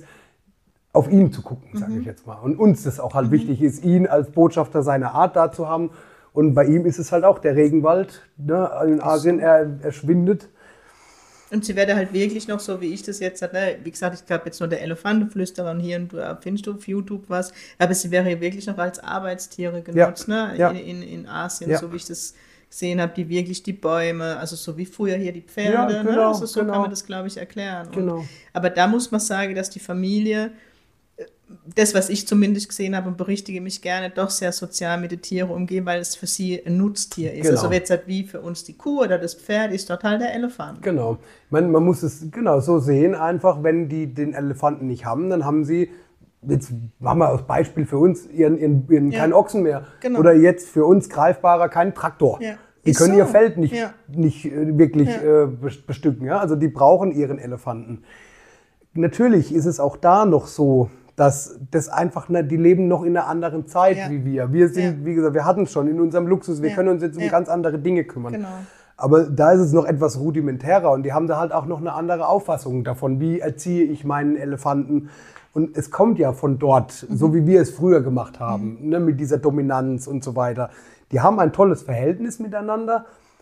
auf ihn zu gucken, sage ich jetzt mal. Und uns das auch halt wichtig ist, ihn als Botschafter seiner Art da zu haben. Und bei ihm ist es halt auch der Regenwald, ne, in Asien, er, er schwindet. Und sie werden halt wirklich noch so, wie ich das jetzt hatte. Ne? Wie gesagt, ich glaube jetzt nur der Elefantenflüsterer und hier und da findest du auf YouTube was. Aber sie wäre hier wirklich noch als Arbeitstiere genutzt, Ja, ne? ja. In, in, in Asien, Ja. so wie ich das gesehen habe, die wirklich die Bäume, also so wie früher hier die Pferde, Ja, ne? genau, Also so genau. kann man das, glaube ich, erklären. Und, Genau. aber da muss man sagen, dass die Familie, äh, das, was ich zumindest gesehen habe und berichtige mich gerne, doch sehr sozial mit den Tieren umgehen, weil es für sie ein Nutztier ist. Genau. Also jetzt halt wie für uns die Kuh oder das Pferd, ist dort halt der Elefant. Genau. Man, man muss es genau so sehen, einfach, wenn die den Elefanten nicht haben, dann haben sie, jetzt machen wir als Beispiel für uns, ihren, ihren, ihren Ja. keinen Ochsen mehr. Genau. Oder jetzt für uns greifbarer keinen Traktor. Ja. Die Ist können so. ihr Feld nicht, Ja. nicht äh, wirklich Ja. äh, bes- bestücken. Ja? Also die brauchen ihren Elefanten. Natürlich ist es auch da noch so, dass das einfach, ne, die leben noch in einer anderen Zeit Ja. wie wir. Wir sind, Ja. wie gesagt, wir hatten es schon in unserem Luxus, wir Ja. können uns jetzt um Ja. ganz andere Dinge kümmern. Genau. Aber da ist es noch etwas rudimentärer und die haben da halt auch noch eine andere Auffassung davon, wie erziehe ich meinen Elefanten. Und es kommt ja von dort, Mhm. so wie wir es früher gemacht haben, ne, mit dieser Dominanz und so weiter. Die haben ein tolles Verhältnis miteinander,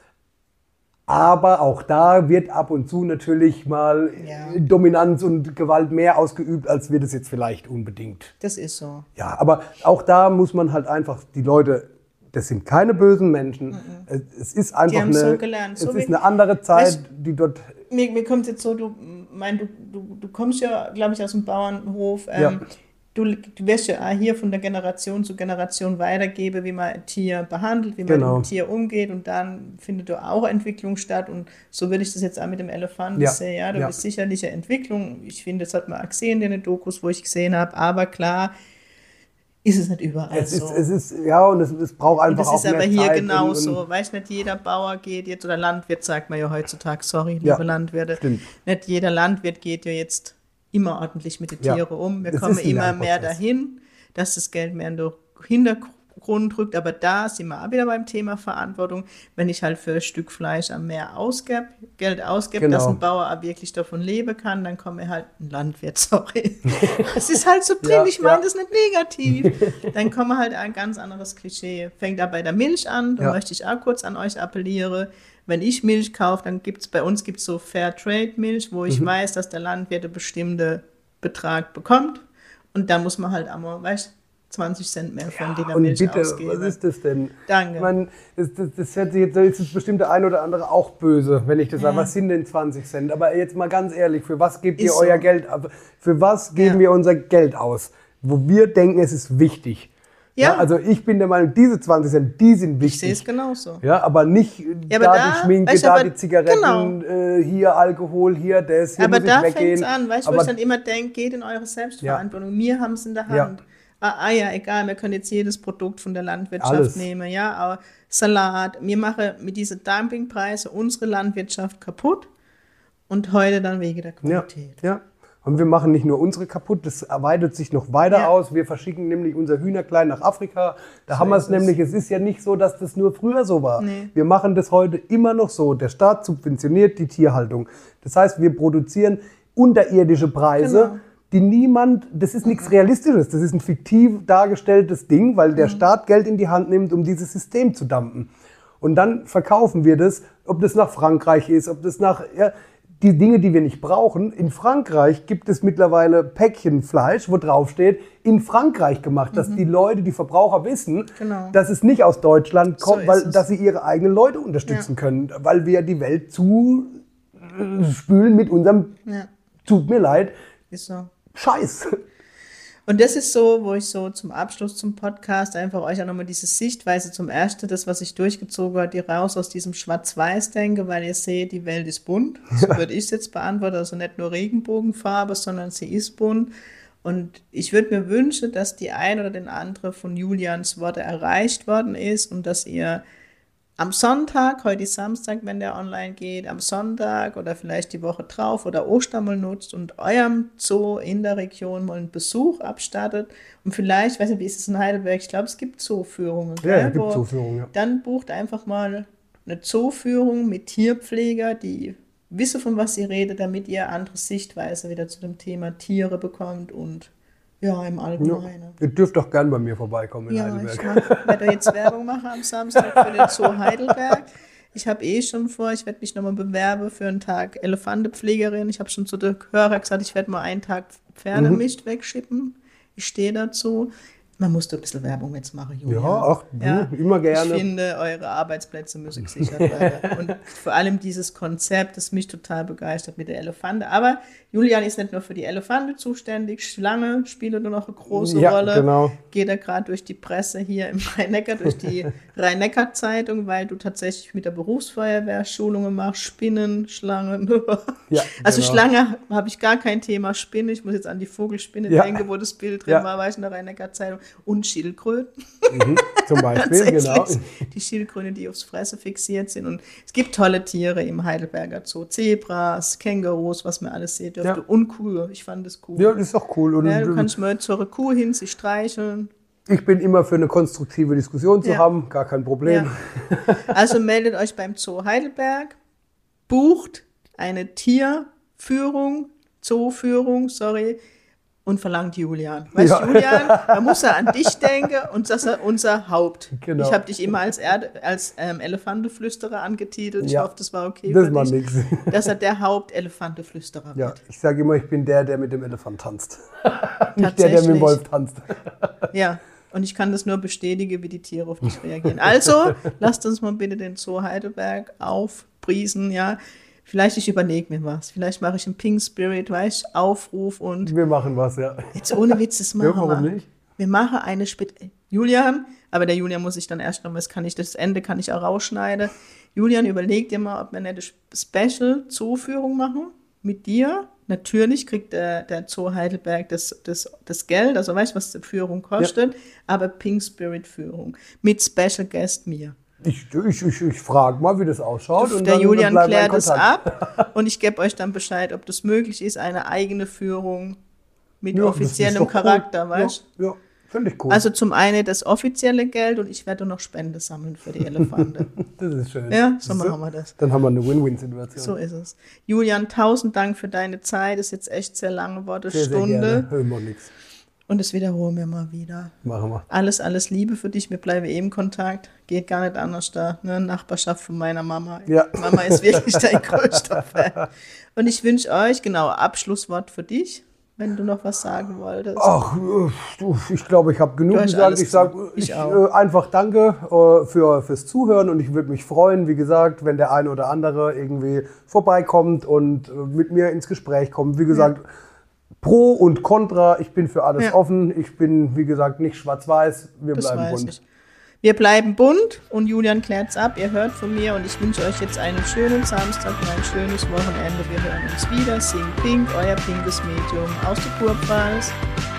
aber auch da wird ab und zu natürlich mal Ja. äh, Dominanz und Gewalt mehr ausgeübt, als wir das jetzt vielleicht unbedingt. Das ist so. Ja, aber auch da muss man halt einfach die Leute, das sind keine bösen Menschen. Es, es ist einfach haben eine, so gelernt, so es wie- ist eine andere Zeit, Weißt- die dort. Mir, mir kommt jetzt so, du, mein, du, du, du kommst ja, glaube ich, aus dem Bauernhof. Ähm, Ja. du, du wirst ja hier von der Generation zu Generation weitergeben, wie man ein Tier behandelt, wie man Genau. mit dem Tier umgeht und dann findet da auch Entwicklung statt und so würde ich das jetzt auch mit dem Elefanten Ja. sehen. Ja, da Ja. ist sicherlich eine Entwicklung. Ich finde, das hat man auch gesehen in den Dokus, wo ich gesehen habe, aber klar ist es nicht überall Es so. ist, es ist, ja, und es, es braucht Und einfach das auch ist mehr aber hier Zeit genauso. und, und Weiß nicht, jeder Bauer geht jetzt, oder Landwirt sagt man ja heutzutage, sorry, liebe Ja, Landwirte, stimmt. nicht jeder Landwirt geht ja jetzt immer ordentlich mit den Ja. Tieren um. Wir Das kommen ist ein immer mehr Lernprozess. dahin, dass das Geld mehr in den Hintergrund rückt, aber da sind wir auch wieder beim Thema Verantwortung. Wenn ich halt für ein Stück Fleisch am Meer ausgebe, Geld ausgebe, Genau. dass ein Bauer auch wirklich davon leben kann, dann kommt mir halt ein Landwirt, sorry. Das ist halt so drin, Ja, ich meine ja. das nicht negativ. Dann kommt halt ein ganz anderes Klischee. Fängt da bei der Milch an, da Ja. möchte ich auch kurz an euch appellieren. Wenn ich Milch kaufe, dann gibt es bei uns gibt's so Fairtrade-Milch, wo Mhm. ich weiß, dass der Landwirt einen bestimmten Betrag bekommt. Und da muss man halt einmal, weißt du, zwanzig Cent mehr von dieser Und Milch bitte, ausgeben. was ist das denn? Danke. Ich meine, das, das, das hört sich jetzt, jetzt ist bestimmt der ein oder andere auch böse, wenn ich das Ja. sage. Was sind denn zwanzig Cent? Aber jetzt mal ganz ehrlich, für was gebt ihr Ist so. euer Geld ab? Für was geben Ja. wir unser Geld aus? Wo wir denken, es ist wichtig. Ja. Also ich bin der Meinung, diese zwanzig Cent, die sind Ich sehe es wichtig. genauso. Ja, aber nicht äh, Ja, aber da, da- die Schminke, weißt du, da aber- die Zigaretten, äh, hier Alkohol, hier das, hier Aber muss da ich fängt weggehen. es an, weißt du, wo aber ich dann immer denke, geht in eure Selbstverantwortung. Wir haben es in der Hand. Ah, ah ja, egal, wir können jetzt jedes Produkt von der Landwirtschaft Alles. nehmen, ja, aber Salat, wir machen mit diesen Dumpingpreisen unsere Landwirtschaft kaputt und heute dann wegen der Ja, Qualität. ja. Und wir machen nicht nur unsere kaputt, das erweitert sich noch weiter Ja. aus. Wir verschicken nämlich unser Hühnerklein nach Afrika. Da haben wir es ist es. nämlich. Es ist ja nicht so, dass das nur früher so war. Nee. Wir machen das heute immer noch so. Der Staat subventioniert die Tierhaltung. Das heißt, wir produzieren unterirdische Preise, Genau. die niemand, das ist nichts Realistisches, das ist ein fiktiv dargestelltes Ding, weil der Staat Geld in die Hand nimmt, um dieses System zu dumpen. Und dann verkaufen wir das, ob das nach Frankreich ist, ob das nach... Ja, die Dinge, die wir nicht brauchen. In Frankreich gibt es mittlerweile Päckchen Fleisch, wo drauf steht, in Frankreich gemacht, dass die Leute, die Verbraucher wissen, Genau. dass es nicht aus Deutschland So kommt, ist weil es. dass sie ihre eigenen Leute unterstützen Ja. können, weil wir die Welt zu äh, spülen mit unserem, Ja, tut mir leid, ist so. Scheiß. Und das ist so, wo ich so zum Abschluss zum Podcast einfach euch auch nochmal diese Sichtweise zum Ersten, das, was ich durchgezogen habe, die raus aus diesem Schwarz-Weiß denke, weil ihr seht, die Welt ist bunt. So würde ich es jetzt beantworten. Also nicht nur Regenbogenfarbe, sondern sie ist bunt. Und ich würde mir wünschen, dass die ein oder den andere von Julians Worte erreicht worden ist und dass ihr am Sonntag, heute ist Samstag, wenn der online geht, am Sonntag oder vielleicht die Woche drauf oder Ostern mal nutzt und eurem Zoo in der Region mal einen Besuch abstattet und vielleicht, weiß nicht, wie ist es in Heidelberg, ich glaube, es gibt Zooführungen. Ja, gell, es gibt wo- Zooführungen, ja. Dann bucht einfach mal eine Zooführung mit Tierpfleger, die wissen, von was sie redet, damit ihr andere Sichtweise wieder zu dem Thema Tiere bekommt und ja, im Ja. Allgemeinen. Ihr dürft doch gern bei mir vorbeikommen in Ja, ich Heidelberg. mach, werde jetzt Werbung machen am Samstag für den Zoo Heidelberg. Ich habe eh schon vor, ich werde mich nochmal bewerben für einen Tag Elefantepflegerin. Ich habe schon zu den Hörern gesagt, ich werde mal einen Tag Pferdemist wegschippen. Ich stehe dazu. Man muss da ein bisschen Werbung jetzt machen, Julia. Ja, ach, du, immer gerne. Ich finde, eure Arbeitsplätze müssen gesichert werden. Und vor allem dieses Konzept, das mich total begeistert mit der Elefante. Aber Julian ist nicht nur für die Elefante zuständig, Schlange spielt nur noch eine große Ja, Rolle. genau. Geht er gerade durch die Presse hier im Rhein-Neckar, durch die Rhein-Neckar-Zeitung, weil du tatsächlich mit der Berufsfeuerwehr Schulungen machst, Spinnen, Schlangen. Ja, Also genau. Schlange habe ich gar kein Thema, Spinne. Ich muss jetzt an die Vogelspinne Ja. denken, wo das Bild drin Ja. war, war ich in der Rhein-Neckar-Zeitung. Und Schildkröten. Mhm, zum Beispiel, genau. Tatsächlich. Die Schildkröten, die aufs Fresse fixiert sind. Und es gibt tolle Tiere im Heidelberger Zoo. Zebras, Kängurus, was man alles sehen dürfte. Ja. Und Kühe. Ich fand das cool. Ja, das ist doch cool. Und Ja, du kannst mal zu einer Kuh hin, sie streicheln. ich bin immer für eine konstruktive Diskussion zu Ja. haben, gar kein Problem. Ja. Also meldet euch beim Zoo Heidelberg, bucht eine Tierführung, Zooführung, sorry, und verlangt Julian. Weißt Ja. Julian, da muss er an dich denken und das ist unser Haupt. Genau. Ich habe dich immer als, Erde, als ähm, Elefanteflüsterer angetitelt. Ich Ja. hoffe, das war okay Das für macht dich. nichts. Dass er der Haupt-Elefanteflüsterer Ja, wird. ich sage immer, ich bin der, der mit dem Elefant tanzt. Nicht der, der mit Tatsächlich. dem Wolf tanzt. Ja, und ich kann das nur bestätigen, wie die Tiere auf dich reagieren. Also, lasst uns mal bitte den Zoo Heidelberg aufpriesen, ja. Vielleicht ich überlege mir was. Vielleicht mache ich einen Pink Spirit, weißt du, Aufruf und... Wir machen was, ja. Jetzt ohne Witz, das machen ja, warum wir. nicht? Wir machen eine Spit... Julian, aber der Julian muss ich dann erst noch, das kann ich, das Ende kann ich auch rausschneiden. Julian, überleg dir mal, ob wir eine Special-Zooführung machen mit dir. Natürlich kriegt der, der Zoo Heidelberg das, das, das Geld, also weißt du, was die Führung kostet, ja. aber Pink Spirit Führung mit Special Guest mir. Ich, ich, ich, ich frage mal, wie das ausschaut. Du, und der dann Julian klärt es Kontakt. ab und ich gebe euch dann Bescheid, ob das möglich ist, eine eigene Führung mit ja, offiziellem Charakter, cool. weißt du? Ja, ja. Finde ich cool. Also zum einen das offizielle Geld und ich werde noch Spende sammeln für die Elefante. Das ist schön. Ja, so das machen wir das. Dann haben wir eine Win-Win-Situation. So ist es. Julian, tausend Dank für deine Zeit. Das ist jetzt echt sehr lange Worte, sehr, Stunde. Sehr gerne. Hören wir nichts. Und das wiederholen wir mal wieder. Machen wir. Alles, alles Liebe für dich. Wir bleiben eben in Kontakt. Geht gar nicht anders da. Ne? Nachbarschaft von meiner Mama. Ja. Mama ist wirklich dein größter Fan. Und ich wünsche euch, genau, Abschlusswort für dich, wenn du noch was sagen wolltest. Ach, du, ich glaube, ich habe genug gesagt. Ich sage ich ich, auch. Äh, einfach danke äh, für, fürs Zuhören und ich würde mich freuen, wie gesagt, wenn der eine oder andere irgendwie vorbeikommt und äh, mit mir ins Gespräch kommt. Wie gesagt, ja. Pro und Contra, ich bin für alles ja. offen. Ich bin, wie gesagt, nicht schwarz-weiß. Wir das bleiben bunt. Ich. Wir bleiben bunt und Julian klärt's ab. Ihr hört von mir und ich wünsche euch jetzt einen schönen Samstag und ein schönes Wochenende. Wir hören uns wieder. Sing Pink, euer pinkes Medium aus der Kurpfalz.